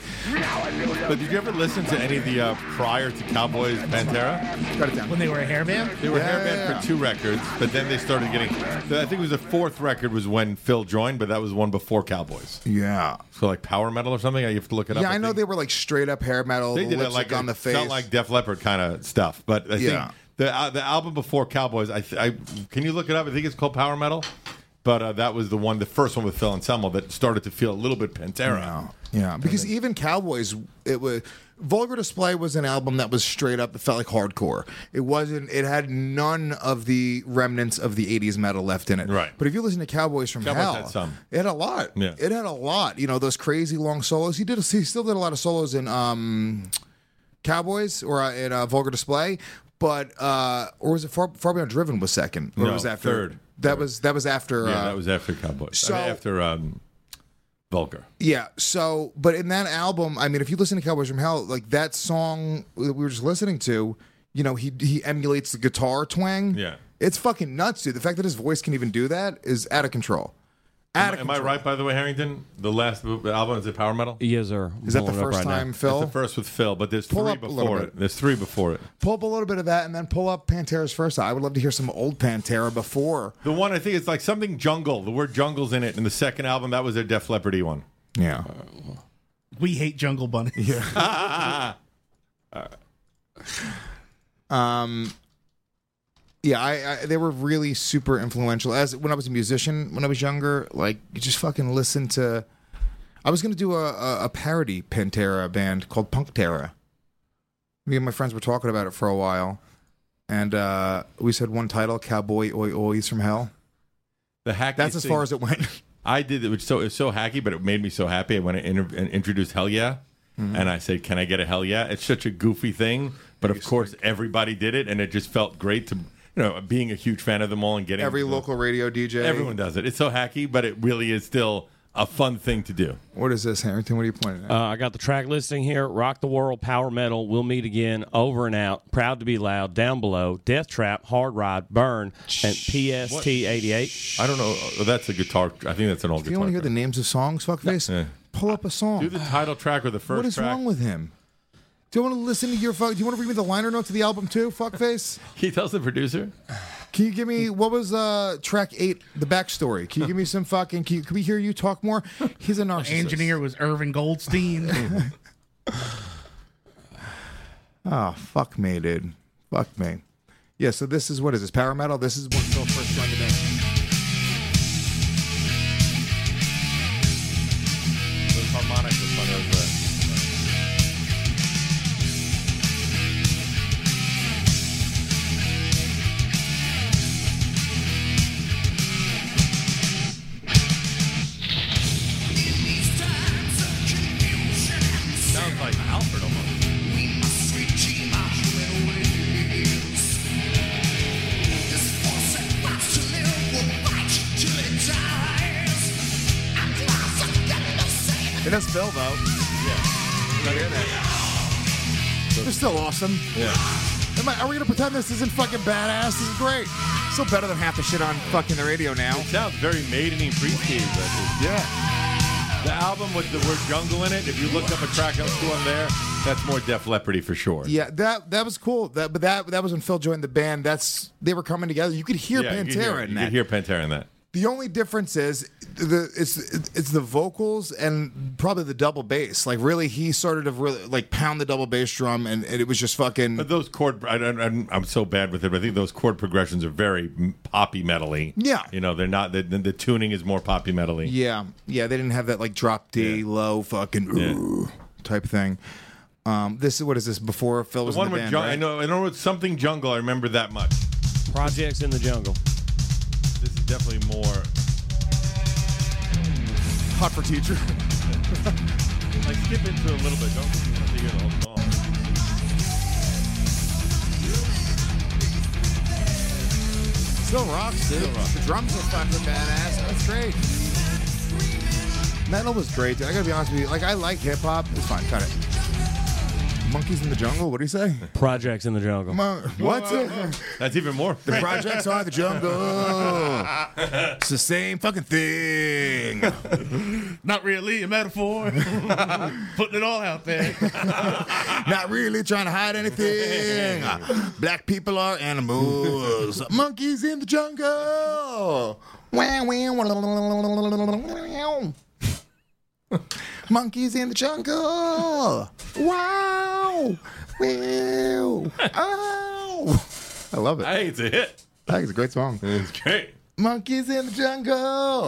But did you ever listen to any of the uh, prior to Cowboys Pantera? Cut it down. When they were a hair band? They were Yeah, hair yeah, band yeah. for two records, but then they started getting. I think it was the fourth record was when Phil joined, but that was one before Cowboys. Yeah. So like power metal or something. You have to look it up. Yeah, I know think. they were like straight up hair metal. They the did it lipstick like on the face. Felt like Def Leppard kind of stuff, but I Yeah. think the uh, the album before Cowboys. I, th- I can you look it up? I think it's called Power Metal, but uh, that was the one, the first one with Phil Anselmo that started to feel a little bit Pantera. Yeah, yeah. Because even Cowboys, it was Vulgar Display was an album that was straight up. It felt like hardcore. It wasn't. It had none of the remnants of the eighties metal left in it. Right. But if you listen to Cowboys from Cowboys Hell, had some. it had a lot. Yeah. It had a lot. You know those crazy long solos. He did. He still did a lot of solos in um, Cowboys or uh, in uh, Vulgar Display. But uh, or was it Far, Far Beyond Driven was second? Or No, was after? third. That Third. was that was after. Yeah, uh, that was after Cowboys. so- I mean, after um, Vulgar. Yeah. So, but in that album, I mean, if you listen to Cowboys from Hell, like that song that we were just listening to, you know, he he emulates the guitar twang. Yeah. It's fucking nuts, dude. The fact that his voice can even do that is out of control. Out of Am I control. right, by the way, Harrington? The last album is it Power Metal? Yes, sir. Is that the Pulling it up first right now. time, That's Phil? the first with Phil, but there's Pull three up a little before bit. it. There's three before it. Pull up a little bit of that, and then pull up Pantera's first. I would love to hear some old Pantera before. The one I think it's like something jungle. The word jungle's in it. In the second album, that was their Def Leppard-y one. Yeah. We hate Jungle Bunny. Um. Yeah, I, I they were really super influential. As when I was a musician, when I was younger, like you just fucking listen to. I was gonna do a, a, a parody Pantera band called Punktera. Me and my friends were talking about it for a while, and uh, we said one title: "Cowboy Oi Oi's from Hell." The hacky That's as thing- far as it went. I did it. Was so it was so hacky, but it made me so happy. I went and inter- and introduced Hell Yeah, Mm-hmm. and I said, "Can I get a Hell Yeah?" It's such a goofy thing, but of course everybody did it, and it just felt great to, you know, being a huge fan of them all and getting Every the- local radio D J. Everyone does it. It's so hacky, but it really is still a fun thing to do. What is this, Harrington? What are you pointing at? Uh, I got the track listing here. Rock the World, Power Metal, We'll Meet Again, Over and Out, Proud to Be Loud, Down Below, Death Trap, Hard Ride, Burn, and P S T eighty-eight. I don't know. Oh, that's a guitar. I think that's an old Do guitar. you want to hear track. the names of songs, fuckface? Yeah. Pull up a song. Do the title track or the first What is track. wrong with him? Do you want to listen to your fuck? Do you want to read me the liner notes of the album too, fuckface? He tells the producer. Can you give me what was uh, track eight, the backstory? Can you give me some fucking? Can, you, can we hear you talk more? He's a narcissist. Engineer was Irving Goldstein. Oh, fuck me, dude. Fuck me. Yeah. So this is what is this? Power metal. This is when Phil first joined the band. Those harmonics are fun as well. Sounds like Alfred almost. It is Phil though. They're still awesome. Yeah. Am I, are we gonna pretend this isn't fucking badass? This is great. Still better than half the shit on fucking the radio now. It sounds very maiden-y pre-Steve record. Yeah. The album with the word jungle in it, if you look up a track else to on there, that's more Def Leppard-y for sure. Yeah, that that was cool. That but that that was when Phil joined the band. That's they were coming together. You could hear Yeah, Pantera you could hear, in you that. could hear Pantera in that. The only difference is the it's it's the vocals and probably the double bass. Like really, he started to really like pound the double bass drum, and, and it was just fucking. But those chord, I, I, I'm so bad with it, but I think those chord progressions are very poppy metally. Yeah. You know, they're not, the, the tuning is more poppy metally. Yeah, yeah, they didn't have that like drop D Yeah. low fucking Yeah. ooh, type thing. Um, this is what is this before Phil was The one in the with band, jung- right? I know, I know it's something jungle. I remember that much. Projects in the Jungle. This is definitely more Hot for Teacher. like skip into a little bit. Don't have to hear the whole song. Still rocks, dude. The drums are fucking badass. That's great. Metal was great, dude. I gotta be honest with you. Like, I like hip hop. It's fine. Cut it. Monkeys in the Jungle. What do you say? Projects in the Jungle. Mon- What? That's even more. The projects are the jungle. It's the same fucking thing. Not really a metaphor. Putting it all out there. Not really trying to hide anything. Black people are animals. Monkeys in the jungle. Wow, wow. Monkeys in the jungle. Wow. Wow. Ow. I love it. Hey, it's a hit. I think it's a great song. It's great. Monkeys in the jungle.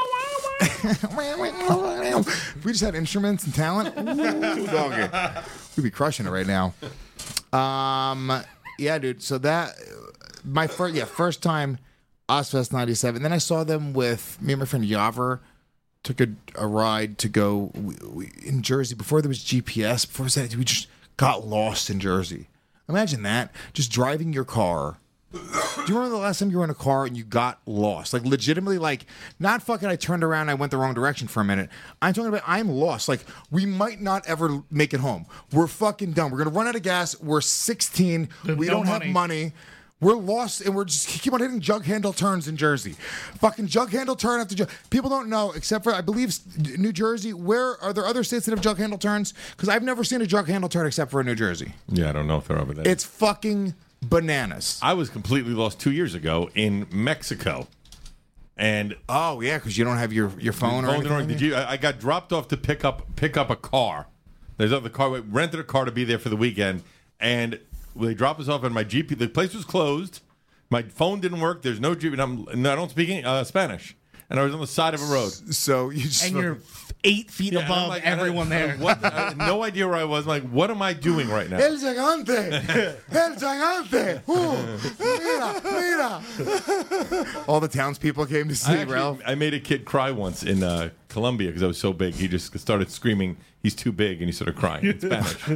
If we just had instruments and talent, ooh, doggy. We'd be crushing it right now. Um, yeah, dude. So that my first, yeah, first time Ozfest ninety-seven. Then I saw them with me and my friend Yaver. Took a, a ride to go we, we, in Jersey before there was G P S. Before that, we just got lost in Jersey. Imagine that, just driving your car. Do you remember the last time you were in a car and you got lost? Like legitimately, like not fucking. I turned around, and I went the wrong direction for a minute. I'm talking about I'm lost. Like we might not ever make it home. We're fucking done. We're gonna run out of gas. We're sixteen. There's we no don't money. have money. We're lost, and we're just keep on hitting jug handle turns in Jersey. Fucking jug handle turn after jug. People don't know, except for I believe New Jersey. Where are there other states that have jug handle turns? Because I've never seen a jug handle turn except for in New Jersey. Yeah, I don't know if they're over there. It's fucking bananas. I was completely lost two years ago in Mexico. And Oh yeah, because you don't have your, your phone or Phone anything. Did you? I I got dropped off to pick up pick up a car. There's other car. We rented a car to be there for the weekend, and they dropped us off, and my G P. The place was closed. My phone didn't work. There's no G P. And I'm, and I don't speak uh, Spanish, and I was on the side of a road. So you just And you're eight feet Yeah, and I'm above like- and I- everyone there. What, I had no idea where I was. I'm like, what am I doing right now? El gigante, el gigante. Ooh, mira, mira. All the townspeople came to see I, actually- Ralph. I made a kid cry once in uh, Colombia because I was so big. He just started screaming, "He's too big," and he started crying in Spanish.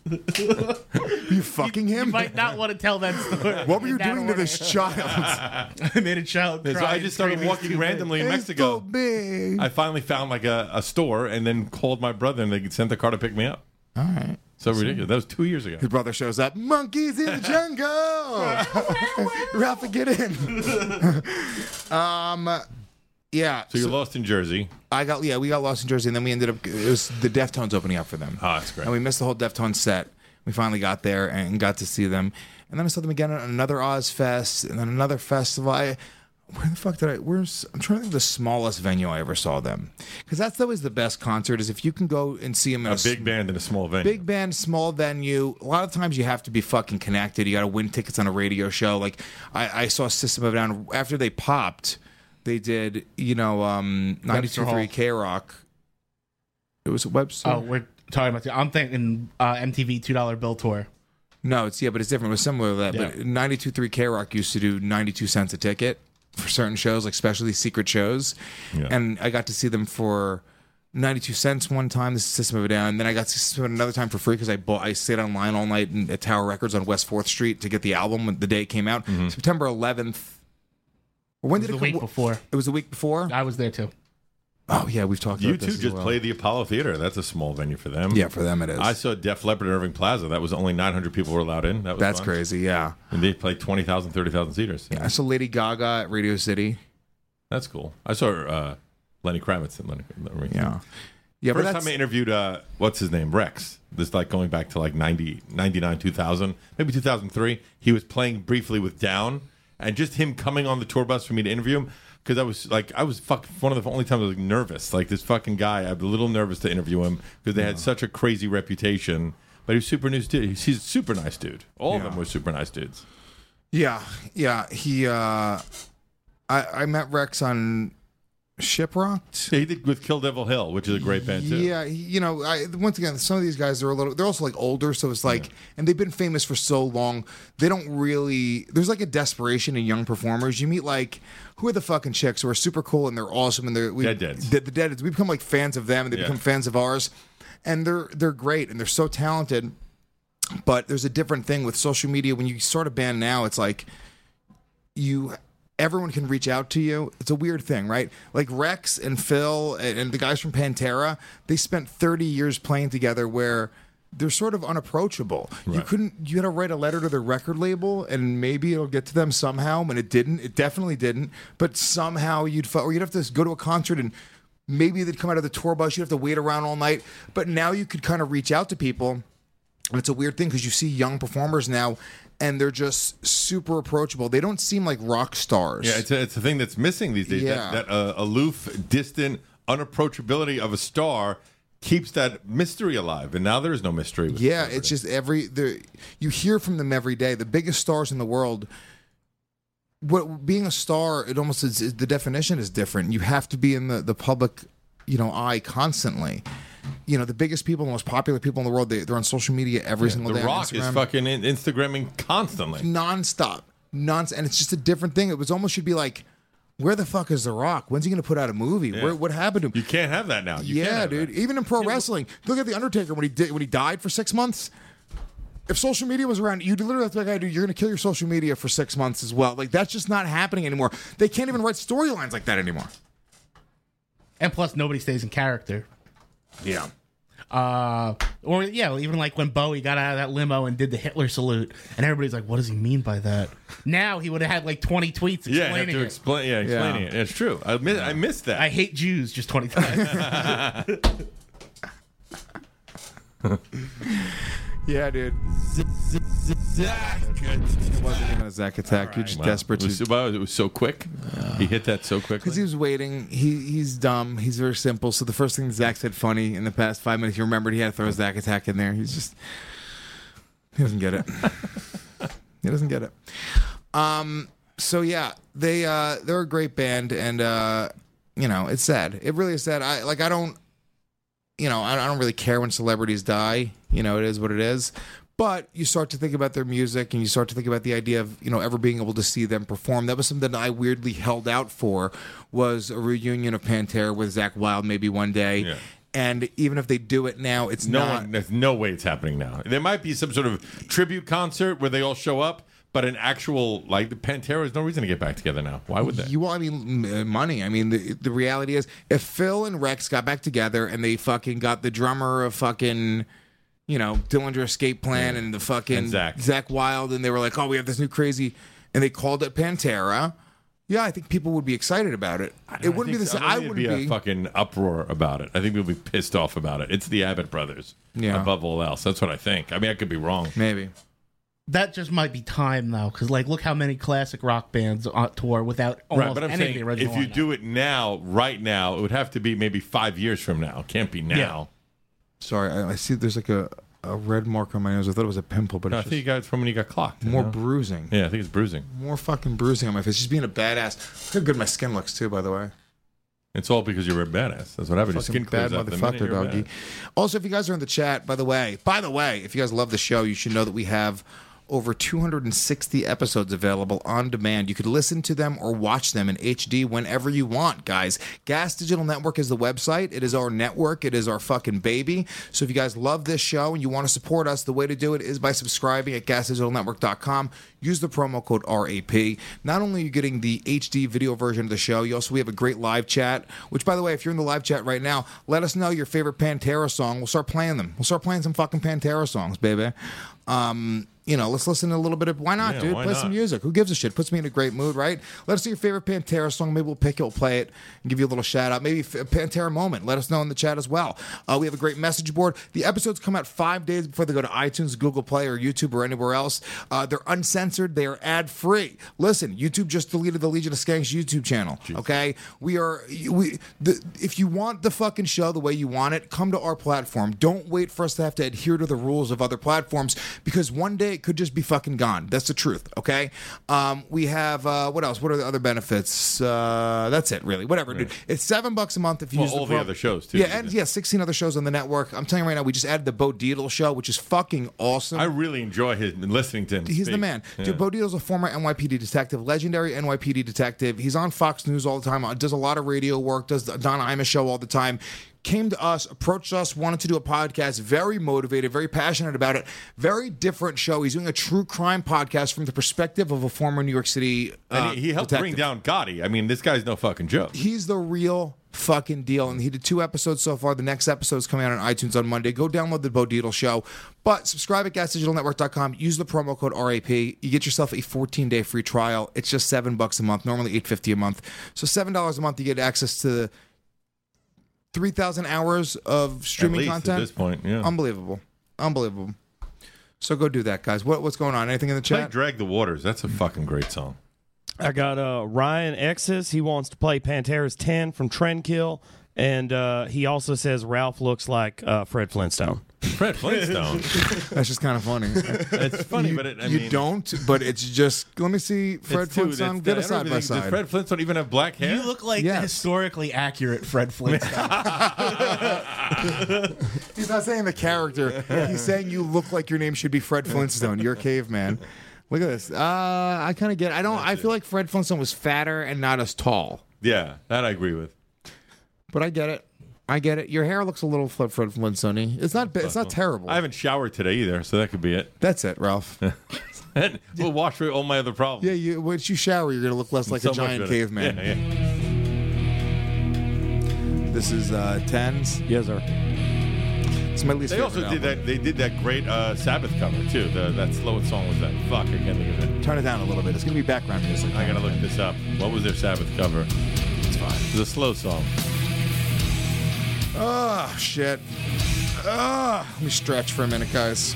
You fucking him? You might not want to tell that story. What were you in that doing to order. this child? I made a child So cry. I just started screaming, walking "He's too randomly in It's Mexico. so big. I finally found like a, a store and then called my brother and they sent the car to pick me up. All right. So ridiculous. That was two years ago. His brother shows up. Monkeys in the jungle. Rafa, get in. um, yeah. So you're so lost in Jersey. I got yeah. We got lost in Jersey, and then we ended up. It was the Deftones opening up for them. Oh, that's great. And we missed the whole Deftones set. We finally got there and got to see them, and then I saw them again at another Oz Fest, and then another festival. I, where the fuck did I? Where's I'm trying to think of the smallest venue I ever saw them, because that's always the best concert. Is if you can go and see them in A a, big band in a small venue. big band, small venue. A lot of times you have to be fucking connected. You got to win tickets on a radio show. Like I, I saw System of a Down after they popped. They did, you know, um, ninety-two point three K Rock. It was a Webster. Oh, we're talking about. I'm thinking uh, M T V two dollar bill tour. No, it's yeah, but it's different. It was similar to that. Yeah. But ninety-two point three K Rock used to do ninety-two cents a ticket for certain shows, like especially secret shows. Yeah. And I got to see them for ninety-two cents one time. This is System of a Down. And then I got to see them another time for free because I bought. I stayed online all night in, at Tower Records on West Fourth Street to get the album when the day it came out, Mm-hmm. September eleventh. When It did was it the come? week before. It was the week before. I was there too. Oh yeah, we've talked You about two this as just well. played the Apollo Theater. That's a small venue for them. Yeah, for them it is. I saw Def Leppard at Irving Plaza. That was only nine hundred people were allowed in. That was That's fun. crazy. Yeah. And they played twenty thousand, thirty thousand seaters. I saw Lady Gaga at Radio City. That's cool. I saw uh, Lenny Kravitz at Lenny. Yeah. Yeah, but First that's time I interviewed, uh, what's his name, Rex. This like going back to like ninety, ninety-nine, two thousand, maybe two thousand three. He was playing briefly with Down, and just him coming on the tour bus for me to interview him, because I was like, I was fuck one of the only times I was like, nervous. Like this fucking guy, I was a little nervous to interview him because they had such a crazy reputation. But he was super nice dude. He's, he's a super nice dude. All of Yeah. them were super nice dudes. Yeah, yeah. He, uh, I, I met Rex on Shiprocked. Yeah, he did with Kill Devil Hill, which is a great band too. Yeah, he- you know, I, once again, some of these guys are a little. They're also like older, so it's like, and they've been famous for so long. They don't really. There's like a desperation in young performers. You meet like who are the fucking chicks who are super cool and they're awesome and they're we, Dead Deads. The, the Deadheads. We become like fans of them and they Yeah. become fans of ours, and they're they're great and they're so talented. But there's a different thing with social media. When you start a band now, it's like you everyone can reach out to you. It's a weird thing, right? Like Rex and Phil and, and the guys from Pantera, they spent thirty years playing together where they're sort of unapproachable. You Right. couldn't you had to write a letter to their record label and maybe it'll get to them somehow, and it didn't. It definitely didn't. But somehow you'd fi- or you'd have to go to a concert and maybe they'd come out of the tour bus, you'd have to wait around all night. But now you could kind of reach out to people. And it's a weird thing because you see young performers now and they're just super approachable. They don't seem like rock stars. Yeah, it's a, it's a thing that's missing these days. Yeah. That, that uh, aloof, distant, unapproachability of a star keeps that mystery alive. And now there is no mystery. With Yeah, celebrity. it's just every the you hear from them every day. The biggest stars in the world. What being a star, it almost is, is the definition is different. You have to be in the, the public, you know, eye constantly. You know, the biggest people, the most popular people in the world, they, they're on social media every single The day. on Rock is Instagram. fucking in- Instagramming constantly. nonstop, nonstop, and it's just a different thing. It was almost should be like, where the fuck is The Rock? When's he going to put out a movie? Yeah. Where, what happened to him? You can't have that now. You can't yeah, have dude. that. Even in pro wrestling, look at the Undertaker when he did when he died for six months. If social media was around, you'd literally have to like, dude, you're going to kill your social media for six months as well. Like that's just not happening anymore. They can't even write storylines like that anymore. And plus, nobody stays in character. Yeah. Uh, or yeah, even like when Bowie got out of that limo and did the Hitler salute, and everybody's like, "What does he mean by that?" Now he would have had like twenty tweets Yeah, you have explaining to it. explain. Yeah, explaining Yeah. it. It's true. I miss, I missed that. I hate Jews just twenty times. Yeah, dude. It wasn't even a Zack attack. You're just Wow. desperate It was, to. so- it was so quick. He hit that so quickly. Because he was waiting. He he's dumb. He's very simple. So the first thing Zach said funny in the past five minutes, you remembered he had to throw a Zack attack in there. He's just he doesn't get it. He doesn't get it. Um. So yeah, they uh they're a great band, and uh you know it's sad. It really is sad. I like I don't. You know I I don't really care when celebrities die. You know it is what it is. But you start to think about their music, and you start to think about the idea of, you know, ever being able to see them perform. That was something that I weirdly held out for, was a reunion of Pantera with Zakk Wylde maybe one day. Yeah. And even if they do it now, it's No, not. one, there's no way it's happening now. There might be some sort of tribute concert where they all show up, but an actual, like, the Pantera, there's no reason to get back together now. Why would they? You want, I mean, m- money. I mean, the the reality is, if Phil and Rex got back together and they fucking got the drummer of fucking, you know, Dillinger Escape Plan and the fucking And Zakk. Zakk Wylde, and they were like, oh, we have this new crazy, and they called it Pantera. Yeah, I think people would be excited about it. It wouldn't be the same. I I wouldn't be be. a fucking uproar about it. I think people would be pissed off about it. It's the Abbott brothers, Yeah. above all else. That's what I think. I mean, I could be wrong. Maybe. That just might be time though, because like look how many classic rock bands on tour without almost Right, but I'm any saying of the original. if you lineup. do it now, right now, it would have to be maybe five years from now. It can't be now. Sorry, I, I see there's like a, a red mark on my nose. I thought it was a pimple, but No, I it's think you just got it from when you got clocked. more you know? bruising. Yeah, I think it's bruising. More fucking bruising on my face. Just being a badass. Look how good my skin looks, too, by the way. It's all because you're a badass. That's what happened. Your Fucking skin bad clears out the minute motherfucker, you're a doggy. badass. Also, if you guys are in the chat, by the way, by the way, if you guys love the show, you should know that we have over two hundred sixty episodes available on demand. You could listen to them or watch them in H D whenever you want, guys. Gas Digital Network is the website. It is our network. It is our fucking baby. So if you guys love this show and you want to support us, the way to do it is by subscribing at gas digital network dot com. Use the promo code R A P. Not only are you getting the H D video version of the show, you also we have a great live chat, which, by the way, if you're in the live chat right now, let us know your favorite Pantera song. We'll start playing them. We'll start playing some fucking Pantera songs, baby. Um... You know, let's listen to a little bit of. Why not, Yeah, dude? why Play not? some music. Who gives a shit? Puts me in a great mood, right? Let us know your favorite Pantera song. Maybe we'll pick it, we'll play it, and give you a little shout out. Maybe a Pantera moment. Let us know in the chat as well. Uh, we have a great message board. The episodes come out five days before they go to iTunes, Google Play, or YouTube, or anywhere else. Uh, they're uncensored. They are ad free. Listen, YouTube just deleted the Legion of Skanks YouTube channel. Okay, we are we. The, if you want the fucking show the way you want it, come to our platform. Don't wait for us to have to adhere to the rules of other platforms, because one day it could just be fucking gone. That's the truth. Okay. Um, we have uh, what else? What are the other benefits? Uh, that's it, really. Whatever, dude. It's seven bucks a month if you Well, use all the, the pro- other shows, too. Yeah, and yeah, sixteen other shows on the network. I'm telling you right now, we just added the Bo Dietl show, which is fucking awesome. I really enjoy his listening to him. He's speak. the man. Yeah. Dude, Bo Dietl's a former N Y P D detective, legendary N Y P D detective. He's on Fox News all the time, uh, does a lot of radio work, does the Donna Imus show all the time. Came to us, approached us, wanted to do a podcast, very motivated, very passionate about it. Very different show. He's doing a true crime podcast from the perspective of a former New York City uh, And he, he helped detective. bring down Gotti. I mean, this guy's no fucking joke. He's the real fucking deal. And he did two episodes so far. The next episode is coming out on iTunes on Monday. Go download the Bo Dietl show. But subscribe at gas digital network dot com. Use the promo code R A P. You get yourself a fourteen day free trial. It's just seven bucks a month, normally eight fifty a month. So seven dollars a month, you get access to three thousand hours of streaming At least content. at this point, yeah. Unbelievable. Unbelievable. So go do that, guys. What, what's going on? Anything in the Play chat? Drag the Waters. That's a fucking great song. I got uh, Ryan X's. He wants to play Pantera's ten from Trendkill. And uh, he also says Ralph looks like uh, Fred Flintstone. Fred Flintstone. That's just kind of funny. It's funny, you, but it, I you mean, don't, but it's just, let me see Fred it's too- Flintstone. it's- Get I a don't side even by think- side. Does Fred Flintstone even have black hair? You look like Yes. the historically accurate Fred Flintstone. He's not saying the character. He's saying you look like your name should be Fred Flintstone. You're a caveman. Look at this. Uh, I kind of get. I don't. I feel like Fred Flintstone was fatter and not as tall. Yeah, that I agree with. But I get it. I get it. Your hair looks a little Fred Fred Flintstone-y. It's not. It's not terrible. I haven't showered today either, so that could be it. That's it, Ralph. And we'll wash away all my other problems. Yeah. You. Once you shower, you're gonna look less like So a much giant better. caveman. Yeah, yeah. This is uh, tens. Yes, sir. It's my least They favorite also did album. that. They did that great uh, Sabbath cover too. The, that slow song was that. Fuck, I can't think of it. Turn it down a little bit. It's gonna be background music. I gotta look this up. What was their Sabbath cover? It's fine. It was a slow song. Oh, shit. Ah, let me stretch for a minute, guys.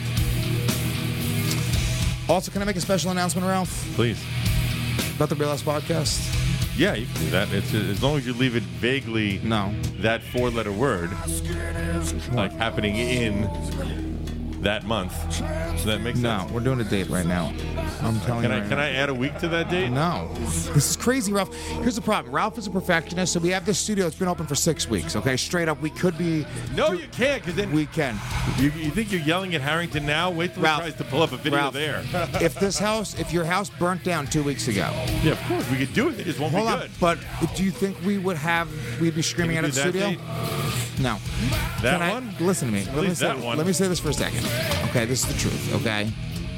Also, can I make a special announcement, Ralph, Please. about the Real Ass Podcast? Yeah, you can do that. It's as long as you leave it vaguely. No. That four-letter word, like happening in. that month. Does that make sense? No, we're doing a date right now. I'm telling Can you. I right can now. I add a week to that date? No. This is crazy, Ralph. Here's the problem. Ralph is a perfectionist, so we have this studio that's been open for six weeks, okay? Straight up, we could be... No, you can't, because then We can. you, you think you're yelling at Harrington now? Wait till Ralph, he tries to pull up a video Ralph, there. if this house, if your house burnt down two weeks ago, Yeah, of course we could do it. It just won't hold be on, good. but do you think we would have, we'd be screaming Can out you of the do that studio? date? No. That Can I- one? Listen to me. Let me, least say, that one. let me say this for a second. Okay, this is the truth, okay?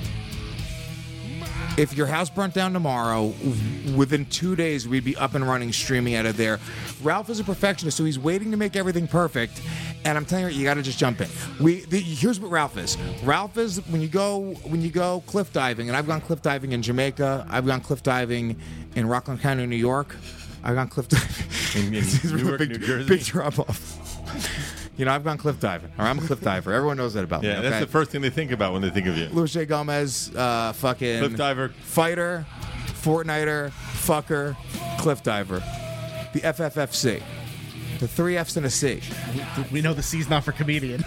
If your house burnt down tomorrow, within two days we'd be up and running, streaming out of there. Ralph is a perfectionist, so he's waiting to make everything perfect. And I'm telling you, you got to just jump in. We the, here's what Ralph is. Ralph is when you go when you go cliff diving, and I've gone cliff diving in Jamaica. I've gone cliff diving in Rockland County, New York. I've gone cliff diving In- in This is a Newark, big, New Jersey? Big drop off. You know, I've gone cliff diving. Or I'm a cliff diver. Everyone knows that about Yeah, me. that's okay? the first thing they think about when they think of you. Luis J. Gomez, uh, fucking Cliff diver. fighter, Fortniter, fucker, cliff diver, the F F F C, the three F's and a C. We know the C's not for comedian.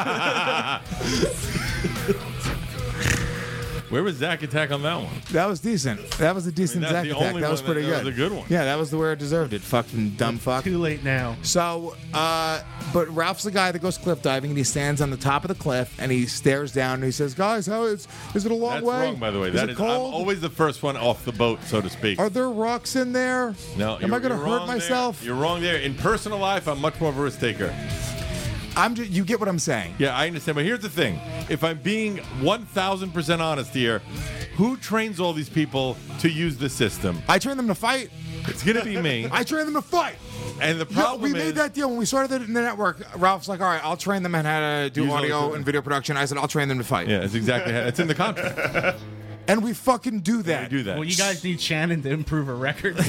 Where was Zach Attack on that one? That was decent. That was a decent that's Zack the attack. only That was one that- pretty that good. was a good one. Yeah, that was the where it deserved it. Fucking dumb fuck. Too late now. So, uh, but Ralph's the guy that goes cliff diving, and he stands on the top of the cliff, and he stares down, and he says, "Guys, how is is it a long That's way? wrong, by the way. Is That it is, I'm cold? always the first one off the boat, so to speak. Are there rocks in there? No, Am you're- I going to you're hurt wrong myself? There. You're wrong there. In personal life, I'm much more of a risk taker. I'm just, you get what I'm saying. Yeah, I understand. But here's the thing: if I'm being one thousand percent honest here, who trains all these people to use the system? I train them to fight. It's gonna be me. I train them to fight. And the Yeah, problem we is, made that deal when we started the, the network. Ralph's like, all right, I'll train them on how to do Use all audio the- and video production. I said, I'll train them to fight. yeah, it's exactly. It's in the contract. And we fucking do I that. do that. Well, you guys need Shannon to improve her record.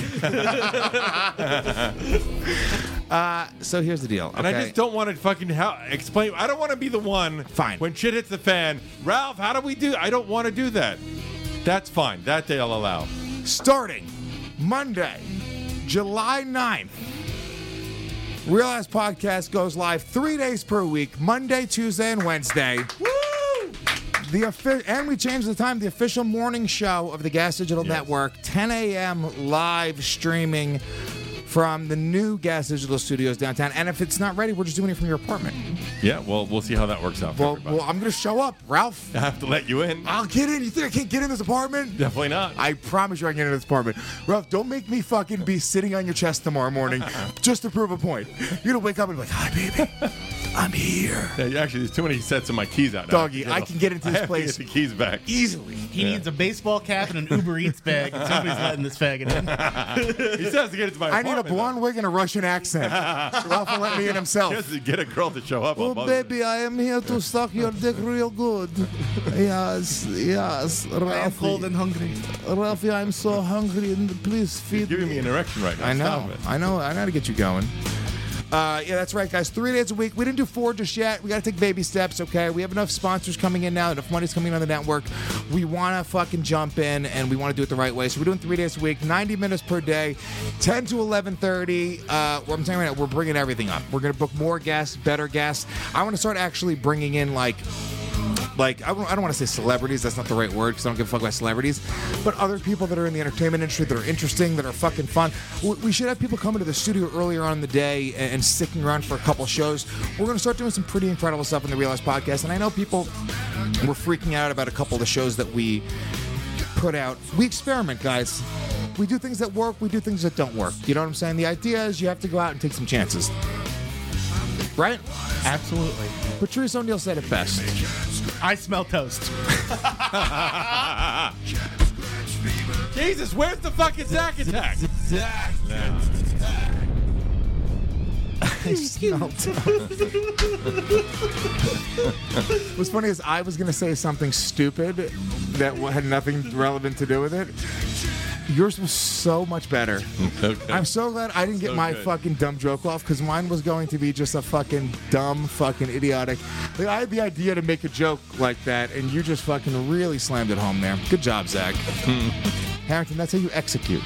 So here's the deal. And I okay? just don't want to fucking how, explain. I don't want to be the one. Fine. When shit hits the fan, Ralph, how do we do? I don't want to do that. That's fine. That day I'll allow. Starting Monday, July ninth, Real Ass Podcast goes live three days per week, Monday, Tuesday, and Wednesday. Woo! The offi- and we changed the time. The official morning show of the Gas Digital Yes. Network, ten a.m. live streaming from the new Gas Digital Studios downtown. And if it's not ready, we're just doing it from your apartment. Yeah, well, we'll see how that works out. For Well, everybody. well, I'm going to show up, Ralph. I have to let you in. I'll get in. You think I can't get in this apartment? Definitely not. I promise you I can get in this apartment. Ralph, don't make me fucking be sitting on your chest tomorrow morning just to prove a point. You're going to wake up and be like, hi, baby. I'm here. Yeah, actually, there's too many sets of my keys out now. Doggy, You know, I can get into I this have to place get the keys back. easily. He needs a baseball cap and an Uber Eats bag, and somebody's letting this faggot in. He says to get into my I need a apartment, blonde wig and a Russian accent. Ralph will let me in though. himself. He has to get a girl to show up. Oh, on Monday. baby, I am here to suck your dick real good. Yes, yes, I am Ralphie. cold and hungry. Ralphie, I'm so hungry, and please feed You're giving me an erection right now. I know. Stop it. I know. I know how to get you going. Uh, yeah, that's right, guys. Three days a week. We didn't do four just yet. We got to take baby steps, okay? We have enough sponsors coming in now, enough money's coming in on the network. We want to fucking jump in, and we want to do it the right way. So we're doing three days a week, ninety minutes per day, ten to eleven thirty. Uh, what I'm saying right now, we're bringing everything up. We're going to book more guests, better guests. I want to start actually bringing in, like, like I don't, I don't want to say celebrities. That's not the right word because I don't give a fuck about celebrities. But other people that are in the entertainment industry that are interesting, that are fucking fun. We, we should have people coming to the studio earlier on in the day and, and sticking around for a couple shows. We're going to start doing some pretty incredible stuff in the Realize Podcast. And I know people were freaking out about a couple of the shows that we put out. We experiment, guys. We do things that work. We do things that don't work. You know what I'm saying? The idea is you have to go out and take some chances. Right? Absolutely. Patrice O'Neal said it best. I smell toast. Jesus, where's the fucking Zack Attack? I smelled What's funny is I was going to say something stupid that w- had nothing relevant to do with it. Yours was so much better. Okay. I'm so glad I didn't get So my good. fucking dumb joke off because mine was going to be just a fucking dumb, fucking idiotic. Like, I had the idea to make a joke like that, and you just fucking really slammed it home there. Good job, Zach. Harrington, that's how you execute.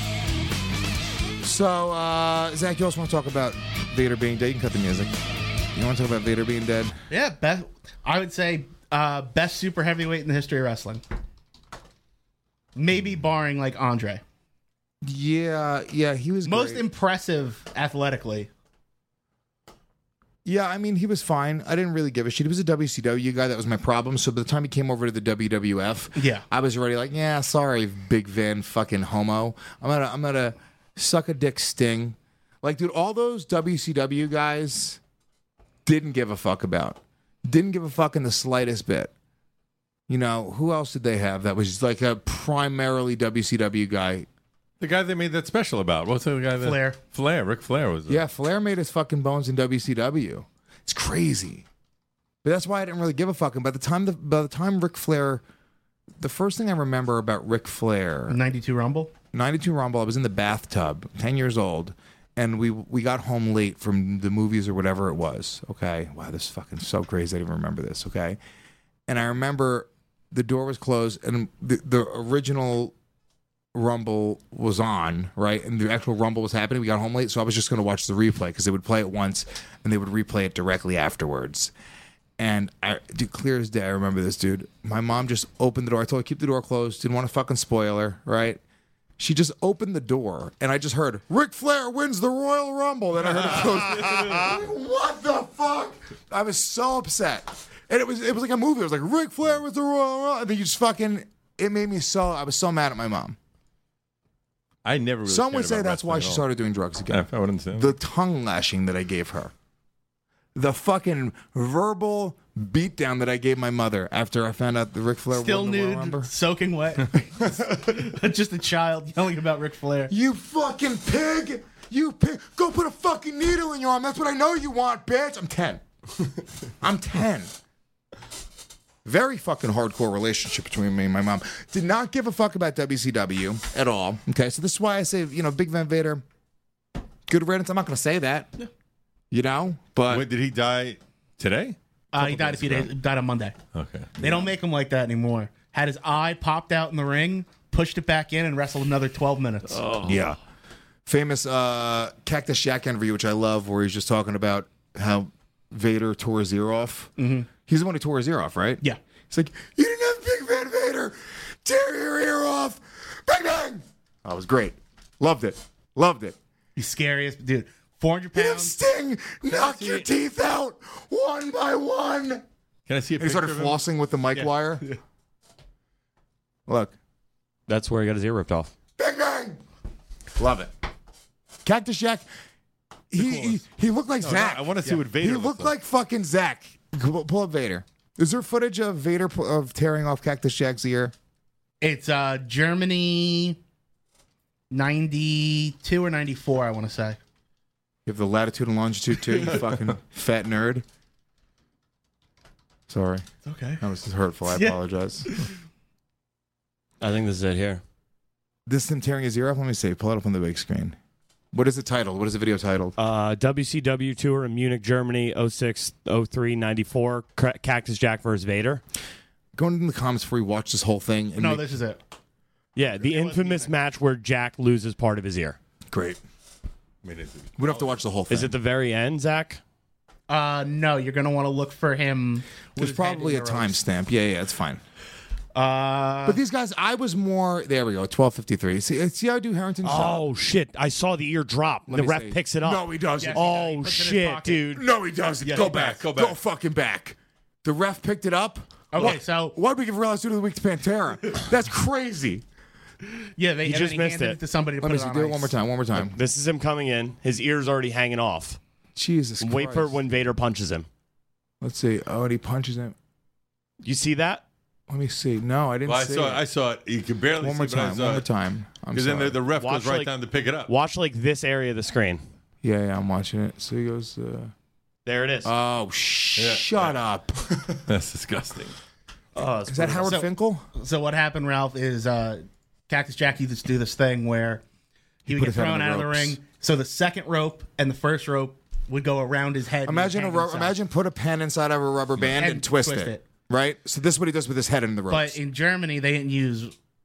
So, uh, Zach, you also want to talk about theater being dead? You can cut the music. You want to talk about Vader being dead? Yeah, best. I would say uh, best super heavyweight in the history of wrestling. Maybe barring like Andre. Yeah, yeah, he was Most great. impressive athletically. Yeah, I mean, he was fine. I didn't really give a shit. He was a W C W guy. That was my problem. So by the time he came over to the W W F, Yeah. I was already like, yeah, sorry, Big Van fucking homo. I'm gonna, I'm gonna suck a dick Sting. Like, dude, all those W C W guys didn't give a fuck about. Didn't give a fuck in the slightest bit. You know, who else did they have that was like a primarily W C W guy? The guy they made that special about. What's the guy that? Flair. Flair. Ric Flair was. Yeah, Flair made his fucking bones in W C W. It's crazy. But that's why I didn't really give a fuck. And by the time the by the time Ric Flair, the first thing I remember about Ric Flair, ninety-two Rumble. ninety-two Rumble, I was in the bathtub, ten years old, and we we got home late from the movies or whatever it was. Okay, wow, this is fucking so crazy. I didn't remember this. Okay, and I remember the door was closed and the the original Rumble was on, right? And the actual Rumble was happening. We got home late, so I was just going to watch the replay because they would play it once and they would replay it directly afterwards. And I, dude, clear as day, I remember this, dude. My mom just opened the door. I told her keep the door closed. Didn't want to fucking spoil her, right? She just opened the door, and I just heard Ric Flair wins the Royal Rumble. Then I heard it close. What the fuck? I was so upset, and it was it was like a movie. It was like Ric Flair wins the Royal Rumble, and then you just fucking. It made me so. I was so mad at my mom. I never really Some would cared say about that's why wrestling she at all. started doing drugs again. Yeah, I wouldn't say. The tongue lashing that I gave her. The fucking verbal beatdown that I gave my mother after I found out the Ric Flair Still won the Royal nude, Rumble. soaking wet. Just a child yelling about Ric Flair. You fucking pig! You pig! Go put a fucking needle in your arm. That's what I know you want, bitch. I'm ten. I'm ten. Very fucking hardcore relationship between me and my mom. Did not give a fuck about W C W at all. Okay, so this is why I say, you know, Big Van Vader, good riddance. I'm not going to say that. Yeah. You know, but Wait, did he die today? Uh, he died a few days. Died on Monday. Okay. They don't make him like that anymore. Had his eye popped out in the ring, pushed it back in, and wrestled another twelve minutes. Oh. yeah. Famous uh, Cactus Jack interview, which I love, where he's just talking about how Vader tore his ear off. Mm-hmm. He's the one who tore his ear off, right? Yeah. He's like, you didn't have Big Van Vader tear your ear off. Bang, bang. Oh, it was great. Loved it. Loved it. He's scariest, dude. four hundred You have pounds. Sting knock your teeth out one by one. Can I see a And he picture started of him? flossing with the mic wire. Look. That's where he got his ear ripped off. Bang, bang. Love it. Cactus Jack, he, he, he looked like No, Zach. no, I want to see what Vader He looks looked like fucking Zach. Pull pull up Vader. Is there footage of Vader pu- of tearing off Cactus Jack's ear? It's uh, Germany ninety-two or ninety-four, I want to say. You have the latitude and longitude too, you fucking fat nerd. Sorry. Okay. That was hurtful. I Yeah. apologize. I think this is it here. This is him tearing his ear off? Let me see. Pull it up on the big screen. What is it titled? What is the video titled? Uh, W C W tour in Munich, Germany, oh six, oh three, ninety-four. Ca- Cactus Jack versus Vader. Go into the comments before you watch this whole thing. And No, make- this is it. Yeah, the infamous match where Jack loses part of his ear. Great. I mean, it's- We don't have to watch the whole thing. Is it the very end, Zach? Uh, no, you're going to want to look for him. with There's his head probably in a the ropes. timestamp. Yeah, yeah, it's fine. Uh, But these guys, I was more. There we go. twelve fifty-three. See, see how I do Harrington? Oh, shit. I saw the ear drop. Let the me ref see. picks it up. No, he doesn't. Yes, he does. He Oh, puts it in his shit, pocket. dude. No, he doesn't. Yeah, go, go back. back, go Go back. fucking back. The ref picked it up. Okay, Why- so- why'd we give Real Dude of the Week to Pantera? That's crazy. yeah, they You and just then he missed handed it. it to somebody to Let put me it see. on Do it ice. one more time. One more time. This is him coming in. His ear's already hanging off. Jesus Christ. Wait for when Vader punches him. Let's see. Oh, and he punches him. You see that? Let me see. No, I didn't Well, I see saw it. it. I saw it. You can barely One more see, but I time. saw One more it. time. I'm Because then sorry. the, the ref Watch goes right like- down to pick it up. Watch like this area of the screen. Yeah, yeah, I'm watching it. So he goes. Uh... There it is. Oh, sh- shut up. That's disgusting. oh, it's Is that Howard So- Finkel? So what happened, Ralph, is uh, Cactus Jack used to do this thing where he would put get his head on thrown the out of the ropes. ring. So the second rope and the first rope would go around his head. and Imagine a he'd ru- hang himself. imagine put a pen inside of a rubber band and, And twist, twist it. it. Right? So this is what he does with his head in the ropes. But in Germany, they didn't use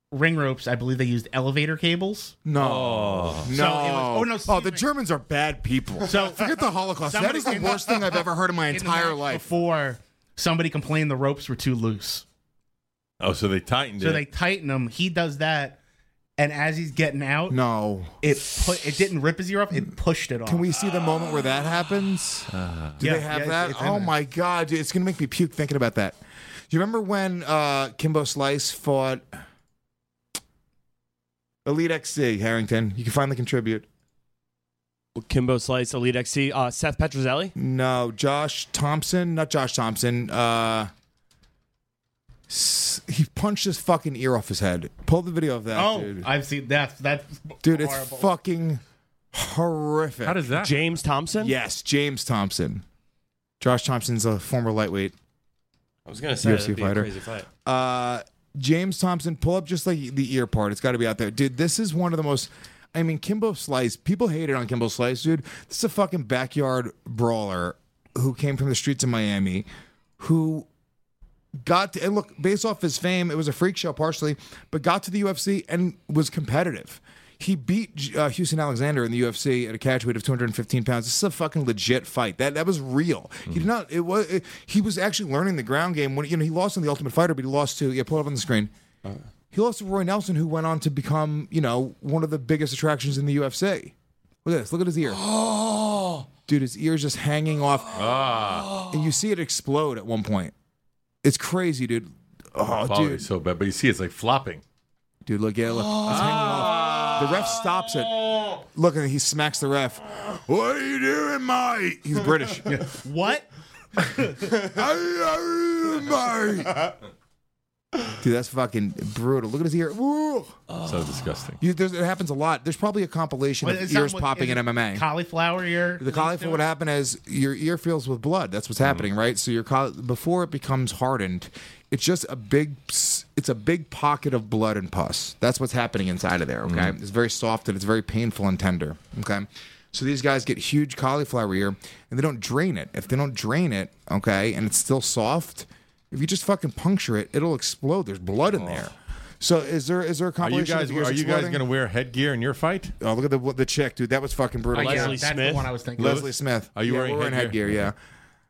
ring ropes, I believe they used elevator cables. No, Oh. no. So it was- oh, no, Oh, Steve the Ring- Germans are bad people. So- Forget the Holocaust. That Somebody is the in worst thing I've ever heard in my In the entire match life. Before somebody complained the ropes were too loose. Oh, so they tightened So it. they tighten them. He does that, and as he's getting out, No. it put it didn't rip his ear off. It pushed it off. Can we see the moment where that happens? Do Yeah, they have yeah, that? it's in Oh there. my god, dude, it's gonna make me puke thinking about that. Do you remember when uh, Kimbo Slice fought Elite X C, Harrington? You can finally contribute. Kimbo Slice, Elite X C, uh, Seth Petrozelli. No, Josh Thompson, not Josh Thompson. Uh, s- he punched his fucking ear off his head. Pull the video of that, Oh, dude. I've seen that. That's Dude, it's horrible. fucking horrific. How does that? James Thompson. Yes, James Thompson. Josh Thompson's a former lightweight. I was gonna say U F C that'd be a fighter. crazy fight. Uh, James Thompson, pull up just like the ear part. It's got to be out there, dude. This is one of the most. I mean, Kimbo Slice. People hated on Kimbo Slice, dude. This is a fucking backyard brawler who came from the streets of Miami, who got to, and look, based off his fame, it was a freak show partially, but got to the U F C and was competitive. He beat uh, Houston Alexander in the U F C at a catch weight of two hundred fifteen pounds. This is a fucking legit fight. That that was real. He did not. It was. It, he was actually learning the ground game. When you know he lost in the Ultimate Fighter, but he lost to. Yeah, pull it up on the screen. He lost to Roy Nelson, who went on to become, you know, one of the biggest attractions in the U F C. Look at this. Look at his ear. Oh, dude, his ear's just hanging off, Ah, and you see it explode at one point. It's crazy, dude. Oh, quality dude, so bad, but you see, it's like flopping. dude, look, yeah, look, it's hanging off. The ref stops it. Look, and he smacks the ref. What are you doing, mate? He's British. What? Mate. Dude, that's fucking brutal. Look at his ear. Ooh. So disgusting. You, there's, it happens a lot. There's probably a compilation What, of is that ears what- popping is in it M M A. Cauliflower ear. The cauliflower, what happened is your ear fills with blood. That's what's happening, right? So your caul- before it becomes hardened, it's just a big, s- it's a big pocket of blood and pus. That's what's happening inside of there. Okay, it's very soft and it's very painful and tender. Okay, so these guys get huge cauliflower ear and they don't drain it. If they don't drain it, okay, and it's still soft, if you just fucking puncture it, it'll explode. There's blood in there. So is there is there a Are you compilation? guys? of ears Are you guys exploding? going to wear headgear in your fight? Oh, look at the the chick, dude. That was fucking brutal. Oh, yeah, Leslie that's Smith? the one I was thinking. Leslie Smith. Are you yeah, wearing we're wearing headgear? headgear? Yeah.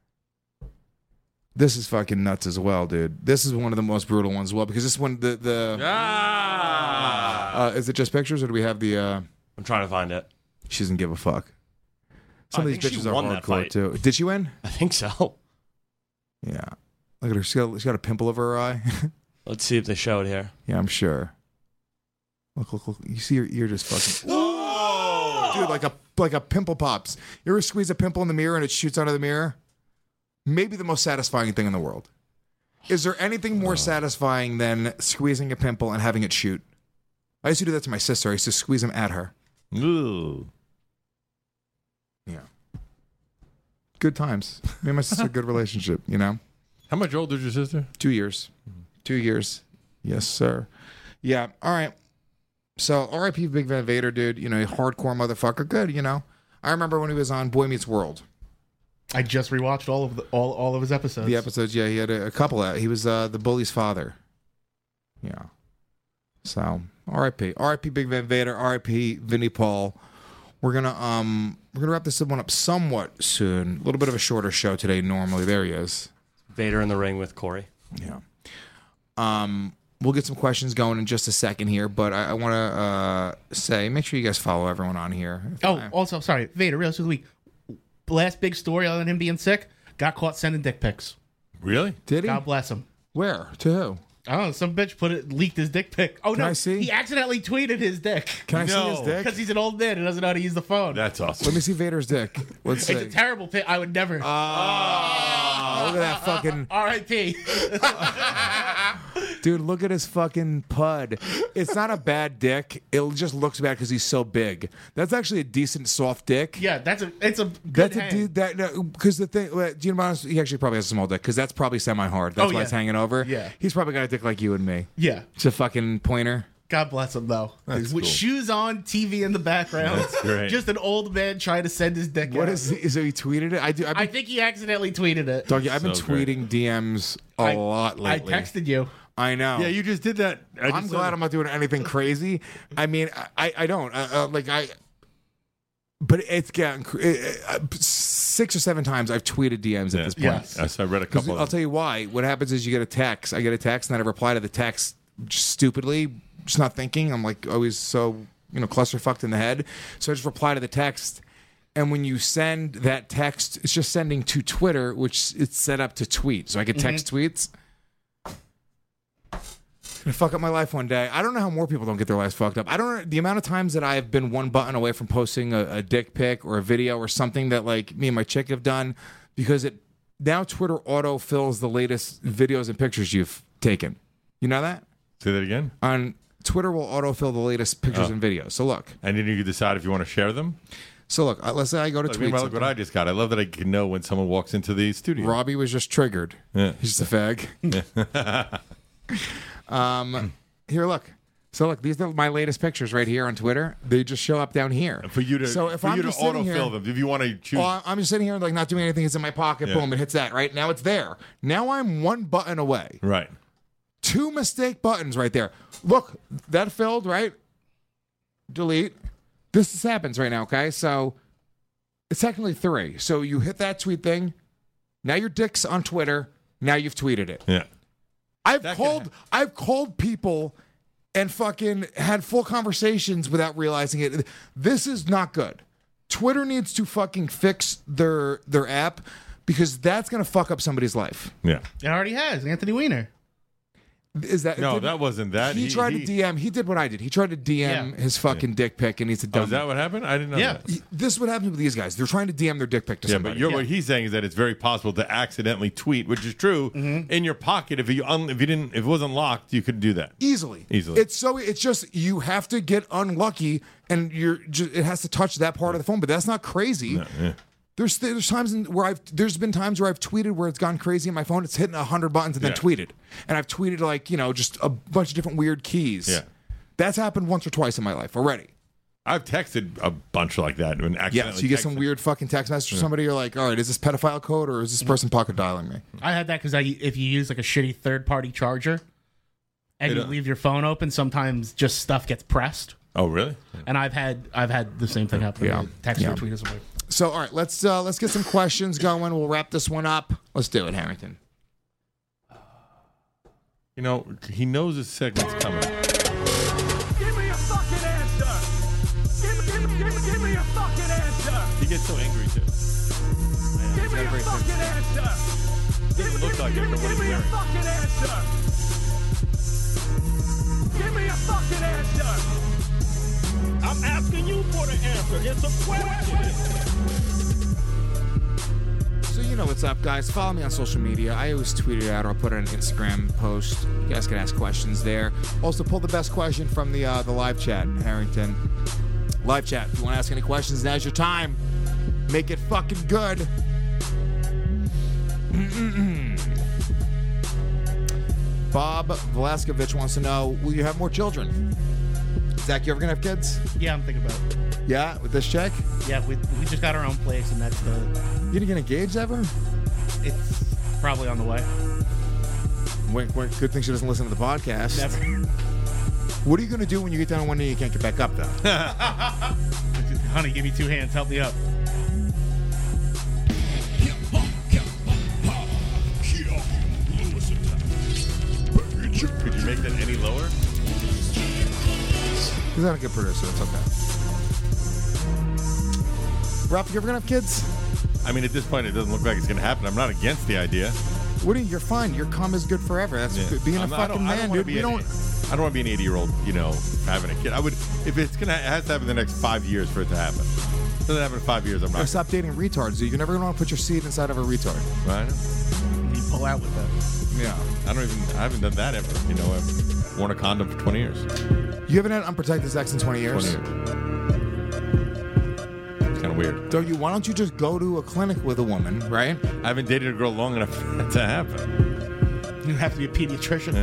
This is fucking nuts as well, dude. This is one of the most brutal ones as well because this one the the Ah! uh, is it just pictures or do we have the? uh I'm trying to find it. She doesn't give a fuck. Some I of these think she pictures are won that hardcore fight. too. Did she win? I think so. Yeah. Look at her. She's got, she's got a pimple over her eye. Let's see if they show it here. Yeah, I'm sure. Look, look, look. You see her ear just fucking. Dude, like a like a pimple pops. You ever squeeze a pimple in the mirror and it shoots out of the mirror? Maybe the most satisfying thing in the world. Is there anything more satisfying than squeezing a pimple and having it shoot? I used to do that to my sister. I used to squeeze them at her. Ooh. Yeah. Good times. Me and my sister, good relationship, you know? How much older is your sister? Two years. Two years. Yes, sir. Yeah. All right. So, R I P Big Van Vader, dude. You know, hardcore motherfucker. Good, you know. I remember when he was on Boy Meets World. I just rewatched all of the, all all of his episodes. The episodes, yeah, he had a, a couple of. He was uh, the bully's father. Yeah. So, R I P R I P Big Van Vader. R I P Vinnie Paul. We're gonna um we're gonna wrap this one up somewhat soon. A little bit of a shorter show today. Normally, there he is. Vader in the ring with Corey. Yeah. Um, we'll get some questions going in just a second here, but I, I want to uh, say, make sure you guys follow everyone on here. Oh, I- also, sorry, Vader, real of the week. Last big story other than him being sick, got caught sending dick pics. Really? did he? God bless him. Where to who? I don't know, some bitch put it, leaked his dick pic. Oh, Can no, I see? he accidentally tweeted his dick. Can I see No. his dick? Because he's an old man and doesn't know how to use the phone. That's awesome. Let me see Vader's dick. Let's see. It's a terrible pic. I would never. Oh, look at that fucking R I P dude. Look at his fucking pud. It's not a bad dick. It just looks bad because he's so big. That's actually a decent soft dick. Yeah, that's a. It's a good That's a hang. dude that because the thing. well, Do you know honest, he actually probably has a small dick because that's probably semi-hard. That's Oh, why yeah. it's hanging over. Yeah. He's probably got a dick like you and me. Yeah. It's a fucking pointer. God bless him, though. That's With cool. shoes on, T V in the background. That's great. Just an old man trying to send his dick What out. is he? So he tweeted it. I do. I've I been, think he accidentally tweeted it. Doggy, I've been So great. tweeting D Ms a I- lot I lately. texted you. I know. Yeah, you just did that. I I'm just glad saw- I'm not doing anything crazy. I mean, I, I don't. Uh, uh, like, I... But it's getting... It, uh, six or seven times I've tweeted D Ms Yeah. at this point. Yes. Yes, I read a 'Cause couple. I'll of tell you why. What happens is you get a text. I get a text, and then I reply to the text just stupidly, just not thinking. I'm like always so, you know, clusterfucked in the head. So I just reply to the text. And when you send that text, it's just sending to Twitter, which it's set up to tweet. So I get text tweets. It's gonna fuck up my life one day. I don't know how more people don't get their lives fucked up. I don't know the amount of times that I have been one button away from posting a, a dick pic or a video or something that like me and my chick have done, because it now Twitter auto fills the latest videos and pictures you've taken. You know that? Say that again. On Twitter will autofill the latest pictures Oh. and videos. So look. And then you can decide if you want to share them. So look, uh, let's say I go to Look, tweet meanwhile, look something. what I just got. I love that I can know when someone walks into the studio. Robbie was just triggered. Yeah. He's just a fag. um, here, look. So look, these are my latest pictures right here on Twitter. They just show up down here. For you to, so if for I'm you to just sitting autofill here, them, if you want to choose. well, I'm just sitting here like not doing anything. It's in my pocket. Yeah. Boom, it hits that. Right now, it's there. Now I'm one button away. right. Two mistake buttons right there. Look, that filled, right? Delete. This just happens right now, okay? So it's technically three. So you hit that tweet thing. Now your dick's on Twitter. Now you've tweeted it. Yeah. I've That could called hap- I've called people and fucking had full conversations without realizing it. This is not good. Twitter needs to fucking fix their their app, because that's gonna fuck up somebody's life. Yeah. It already has. Anthony Weiner. Is that No, did- that wasn't that. He, tried to D M. He did what I did. He tried to D M Yeah. his fucking dick pic, and he's a Oh, dumb. is that what happened? I didn't know Yeah. that. He- this is what happens with these guys. They're trying to D M their dick pic to Yeah, somebody. but you're, Yeah. what he's saying is that it's very possible to accidentally tweet, which is true. Mm-hmm. In your pocket, if you un, if you didn't, if it wasn't locked, you could do that. Easily, Easily. It's so. It's just you have to get unlucky, and you're. Just, it has to touch that part of the phone, but that's not crazy. Yeah. There's there's times in, where I've there's been times where I've tweeted where it's gone crazy on my phone. It's hitting a hundred buttons and then Yeah. tweeted, and I've tweeted like you know just a bunch of different weird keys. Yeah. That's happened once or twice in my life already. I've texted a bunch like that and Yeah, accidentally. so you get some texted. weird fucking text message from somebody. You're like, all right, is this pedophile code or is this person pocket dialing me? I had that because I if you use like a shitty third party charger and It, you uh, leave your phone open, sometimes just stuff gets pressed. Oh, really? And I've had I've had the same thing happen. Yeah. Text Yeah. or tweet us away. So all right, let's uh, let's get some questions going. We'll wrap this one up. Let's do it, Harrington. You know, he knows his segment's coming. Give me a fucking answer! Give me, give me, give me, give me a fucking answer! He gets so angry too. Give me a fucking answer! Doesn't look like it from what Give he's me a wearing. fucking answer! Give me a fucking answer! I'm asking you for the answer. It's a question. So you know what's up, guys. Follow me on social media. I always tweet it out or I'll put it on an Instagram post. You guys can ask questions there. Also, pull the best question from the uh, the live chat, Harrington. Live chat. If you want to ask any questions, now's your time. Make it fucking good. Bob Velaskovich wants to know, will you have more children? Zach, you ever gonna have kids? Yeah, I'm thinking about it. Yeah, with this chick? Yeah, we, we just got our own place, and that's the. You gonna get engaged ever? It's probably on the way. Wink, wink. Good thing she doesn't listen to the podcast. Never. What are you gonna do when you get down on one knee and you can't get back up, though? Honey, give me two hands. Help me up. Could you make that any lower? He's not a good producer. It's okay. Ralph, you ever gonna have kids? I mean, at this point, it doesn't look like it's going to happen. I'm not against the idea. What are you? You're fine. Your cum is good forever. That's Yeah. good. being a I'm not- I fucking don't- I don't man, wanna dude. be We an- don't. I don't want to be an eighty-year-old, you know, having a kid. I would, if it's gonna, it has to happen in the next five years for it to happen. If it doesn't happen in five years, I'm Gotta not. stop dating retards. Dude. You're never gonna want to put your seed inside of a retard. I know. You pull out with that. Yeah. I don't even. I haven't done that ever. You know, I've worn a condom for twenty years. You haven't had unprotected sex in twenty years. twenty years. It's kind of weird. Don't you? Why don't you just go to a clinic with a woman, right? I haven't dated a girl long enough for that to happen. You have to be a pediatrician.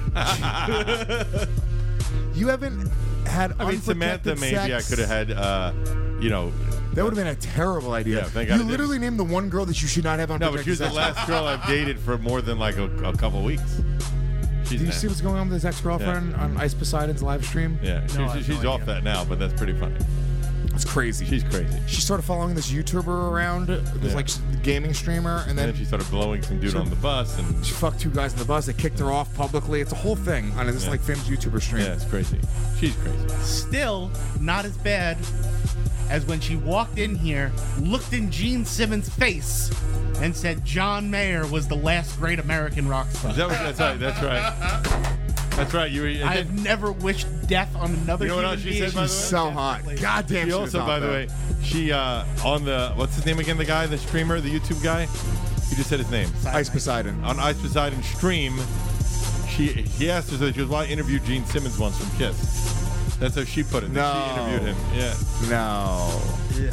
You haven't had. I mean, Samantha, unprotected maybe sex. I could have had, uh, you know. That would have been a terrible idea. Yeah, thank God you I didn't. literally named the one girl that you should not have No, unprotected but she was the sex last girl I've dated for more than like a, a couple weeks. she's Do you nasty. see what's going on with his ex-girlfriend Yeah. on Ice Poseidon's live stream? Yeah, No, I she's, have she's no off idea. that now, but that's pretty funny. It's crazy. She's crazy. She started following this YouTuber around, this Yeah. like gaming streamer, and And then then she started blowing some dude Sure. on the bus, and she fucked two guys in the bus. They kicked her off publicly. It's a whole thing on this Yeah. like famous YouTuber stream. yeah, it's crazy. She's crazy. Still not as bad as when she walked in here, looked in Gene Simmons' face, and said John Mayer was the last great American rock star. Is that what, that's right. That's right. That's right. You. and I then- have never wished death on another You know what human else she being. said, by the She's way? so hot. God damn, She she was also, hot, by the though. way, she uh, on the what's his name again? The guy, the streamer, the YouTube guy. You just said his name. Ice Poseidon. On Ice Poseidon stream, she he asked her that she was, well, I interviewed Gene Simmons once from Kiss. That's how she put it. No. She interviewed him. Yeah. No.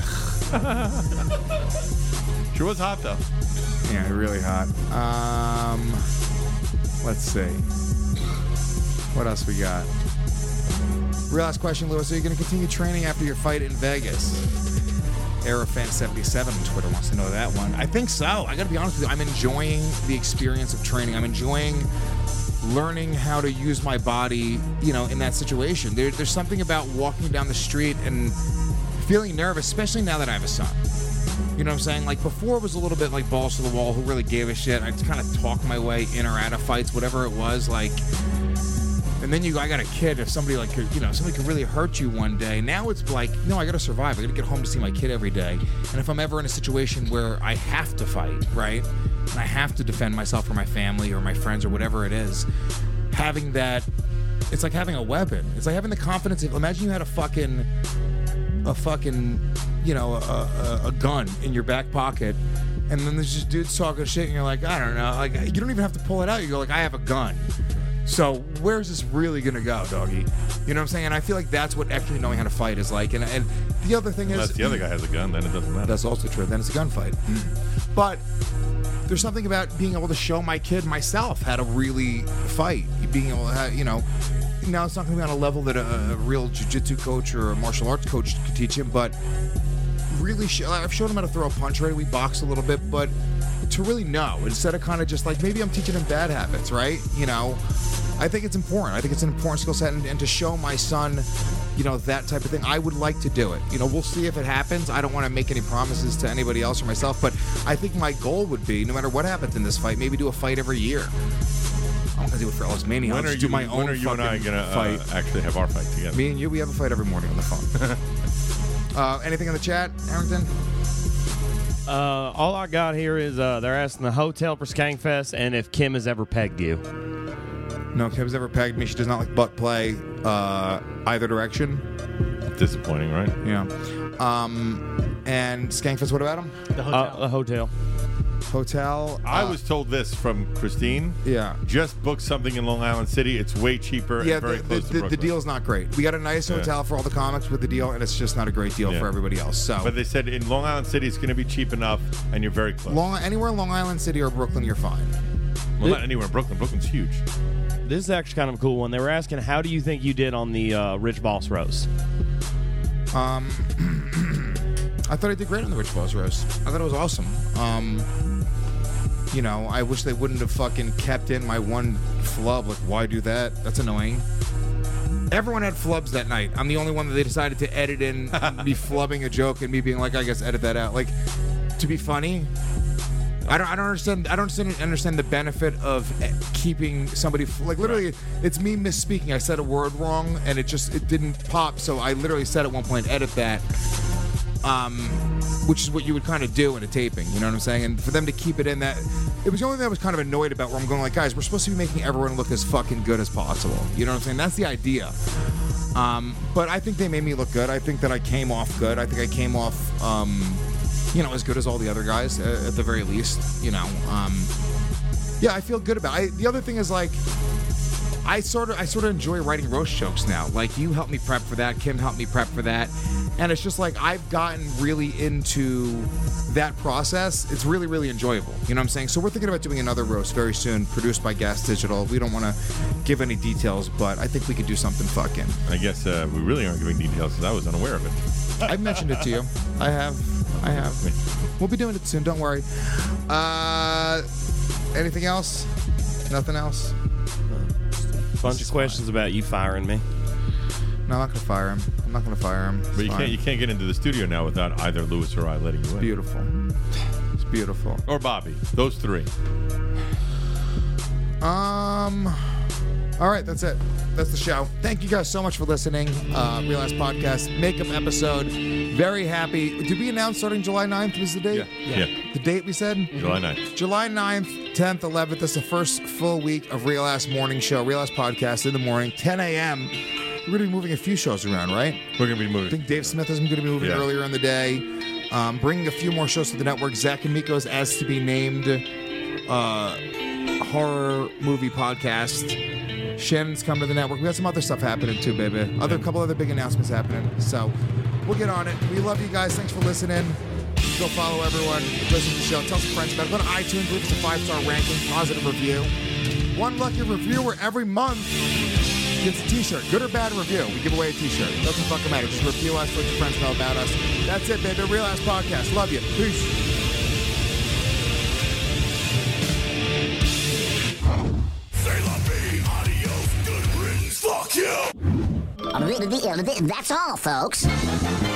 She was hot though. Yeah, really hot. Um, let's see. What else we got? Real last question, Lewis. Are you going to continue training after your fight in Vegas? Aerofan seventy-seven on Twitter wants to know that one. I think so. I got to be honest with you. I'm enjoying the experience of training. I'm enjoying learning how to use my body, you know, in that situation. There, there's something about walking down the street and feeling nervous, especially now that I have a son. You know what I'm saying? Like before, it was a little bit like balls to the wall. Who really gave a shit? I just kind of talk my way in or out of fights, whatever it was. Like, and then you, I got a kid. If somebody like, could, you know, somebody could really hurt you one day. Now it's like, no, I got to survive. I got to get home to see my kid every day. And if I'm ever in a situation where I have to fight, right, and I have to defend myself or my family or my friends or whatever it is, having that, it's like having a weapon. It's like having the confidence. Of, imagine you had a fucking. a fucking, you know, a, a, a gun in your back pocket, and then there's just dudes talking shit, and you're like, I don't know, like you don't even have to pull it out. You go like, I have a gun. So where's this really gonna go, doggy? You know what I'm saying? And I feel like that's what actually knowing how to fight is like. And and the other thing Unless is, the other guy has a gun, then it doesn't matter. that's also true. Then it's a gunfight. But there's something about being able to show my kid myself how to really fight. Being able to, have, you know. Now it's not going to be on a level that a, a real jiu-jitsu coach or a martial arts coach could teach him, but really, sh- I've shown him how to throw a punch already. We box a little bit, but to really know, instead of kind of just like, maybe I'm teaching him bad habits, right? You know, I think it's important. I think it's an important skill set, and, and to show my son, you know, that type of thing, I would like to do it. You know, we'll see if it happens. I don't want to make any promises to anybody else or myself, but I think my goal would be, no matter what happens in this fight, maybe do a fight every year. I'm not gonna do it for Ellis Mania. I'll When are just you? do my when own are you and I fucking gonna fight. uh, actually have our fight together? Me and you, we have a fight every morning on the phone. uh, anything in the chat, Harrington? Uh, all I got here is uh, they're asking the hotel for Skankfest and if Kim has ever pegged you. No, Kim's never pegged me. She does not like butt play uh, either direction. Disappointing, right? Yeah. Um, and Skankfest, what about him? The hotel. Uh, a hotel. Hotel. I uh, was told this from Christine. Yeah. Just book something in Long Island City. It's way cheaper Yeah, and very the, close the, to the, Brooklyn. the deal's not great. We got a nice Yeah. hotel for all the comics with the deal, and it's just not a great deal Yeah. for everybody else. So, But they said in Long Island City it's going to be cheap enough, and you're very close. Long, anywhere in Long Island City or Brooklyn, you're fine. well, not anywhere in Brooklyn. Brooklyn's huge. This is actually kind of a cool one. They were asking, how do you think you did on the uh, Rich Boss roast? Um, I thought I did great on the Rich Boss roast. I thought it was awesome. Um, you know, I wish they wouldn't have fucking kept in my one flub. Like, why do that? That's annoying. Everyone had flubs that night. I'm the only one that they decided to edit in me flubbing a joke and me being like, I guess edit that out. Like, to be funny. I don't. I don't understand. I don't understand, understand the benefit of eh, keeping somebody f- like literally. It's me misspeaking. I said a word wrong, and it just it didn't pop. So I literally said at one point, edit that. Um, which is what you would kind of do in a taping. You know what I'm saying? And for them to keep it in that, it was the only thing I was kind of annoyed about. Where I'm going like, guys, we're supposed to be making everyone look as fucking good as possible. You know what I'm saying? That's the idea. Um, but I think they made me look good. I think that I came off good. I think I came off. Um, You know, as good as all the other guys, uh, at the very least. You know, um, yeah, I feel good about it. I, the other thing is like, I sort of, I sort of enjoy writing roast jokes now. Like, you helped me prep for that, Kim helped me prep for that, and it's just like I've gotten really into that process. It's really, really enjoyable. You know what I'm saying? So we're thinking about doing another roast very soon, produced by Gas Digital. We don't want to give any details, but I think we could do something fucking. I guess uh, we really aren't giving details because I was unaware of it. I've mentioned it to you. I have. I have. We'll be doing it soon. Don't worry. Uh, anything else? Nothing else? Bunch of questions about you firing me. No, I'm not gonna fire him. I'm not gonna fire him. It's But you fine. can't you can't get into the studio now without either Lewis or I letting you in. Beautiful. It's beautiful. Or Bobby. Those three. Um. All right, that's it. That's the show. Thank you guys so much for listening. Uh, Real Ass Podcast makeup episode. Very happy. Did we announce starting July ninth was the date? Yeah. Yeah. The date we said? July ninth. July ninth, tenth, eleventh. That's the first full week of Real Ass Morning Show. Real Ass Podcast in the morning, ten a.m. We're going to be moving a few shows around, right? We're going to be I moving. think Dave Smith is going to be moving Yeah. earlier in the day. Um, bringing a few more shows to the network. Zach and Miko's As to Be Named uh, horror movie podcast. Shannon's come to the network. We got some other stuff happening too, baby. Other couple other big announcements happening. So we'll get on it. We love you guys. Thanks for listening. Go follow everyone. Listen to the show. Tell some friends about it. Go to iTunes. Leave us a five-star ranking, positive review. One lucky reviewer every month gets a t-shirt. Good or bad review. We give away a t-shirt. Doesn't fucking matter. Just review us. Let your friends know about us. That's it, baby. Real Ass Podcast. Love you. Peace. That's all, folks.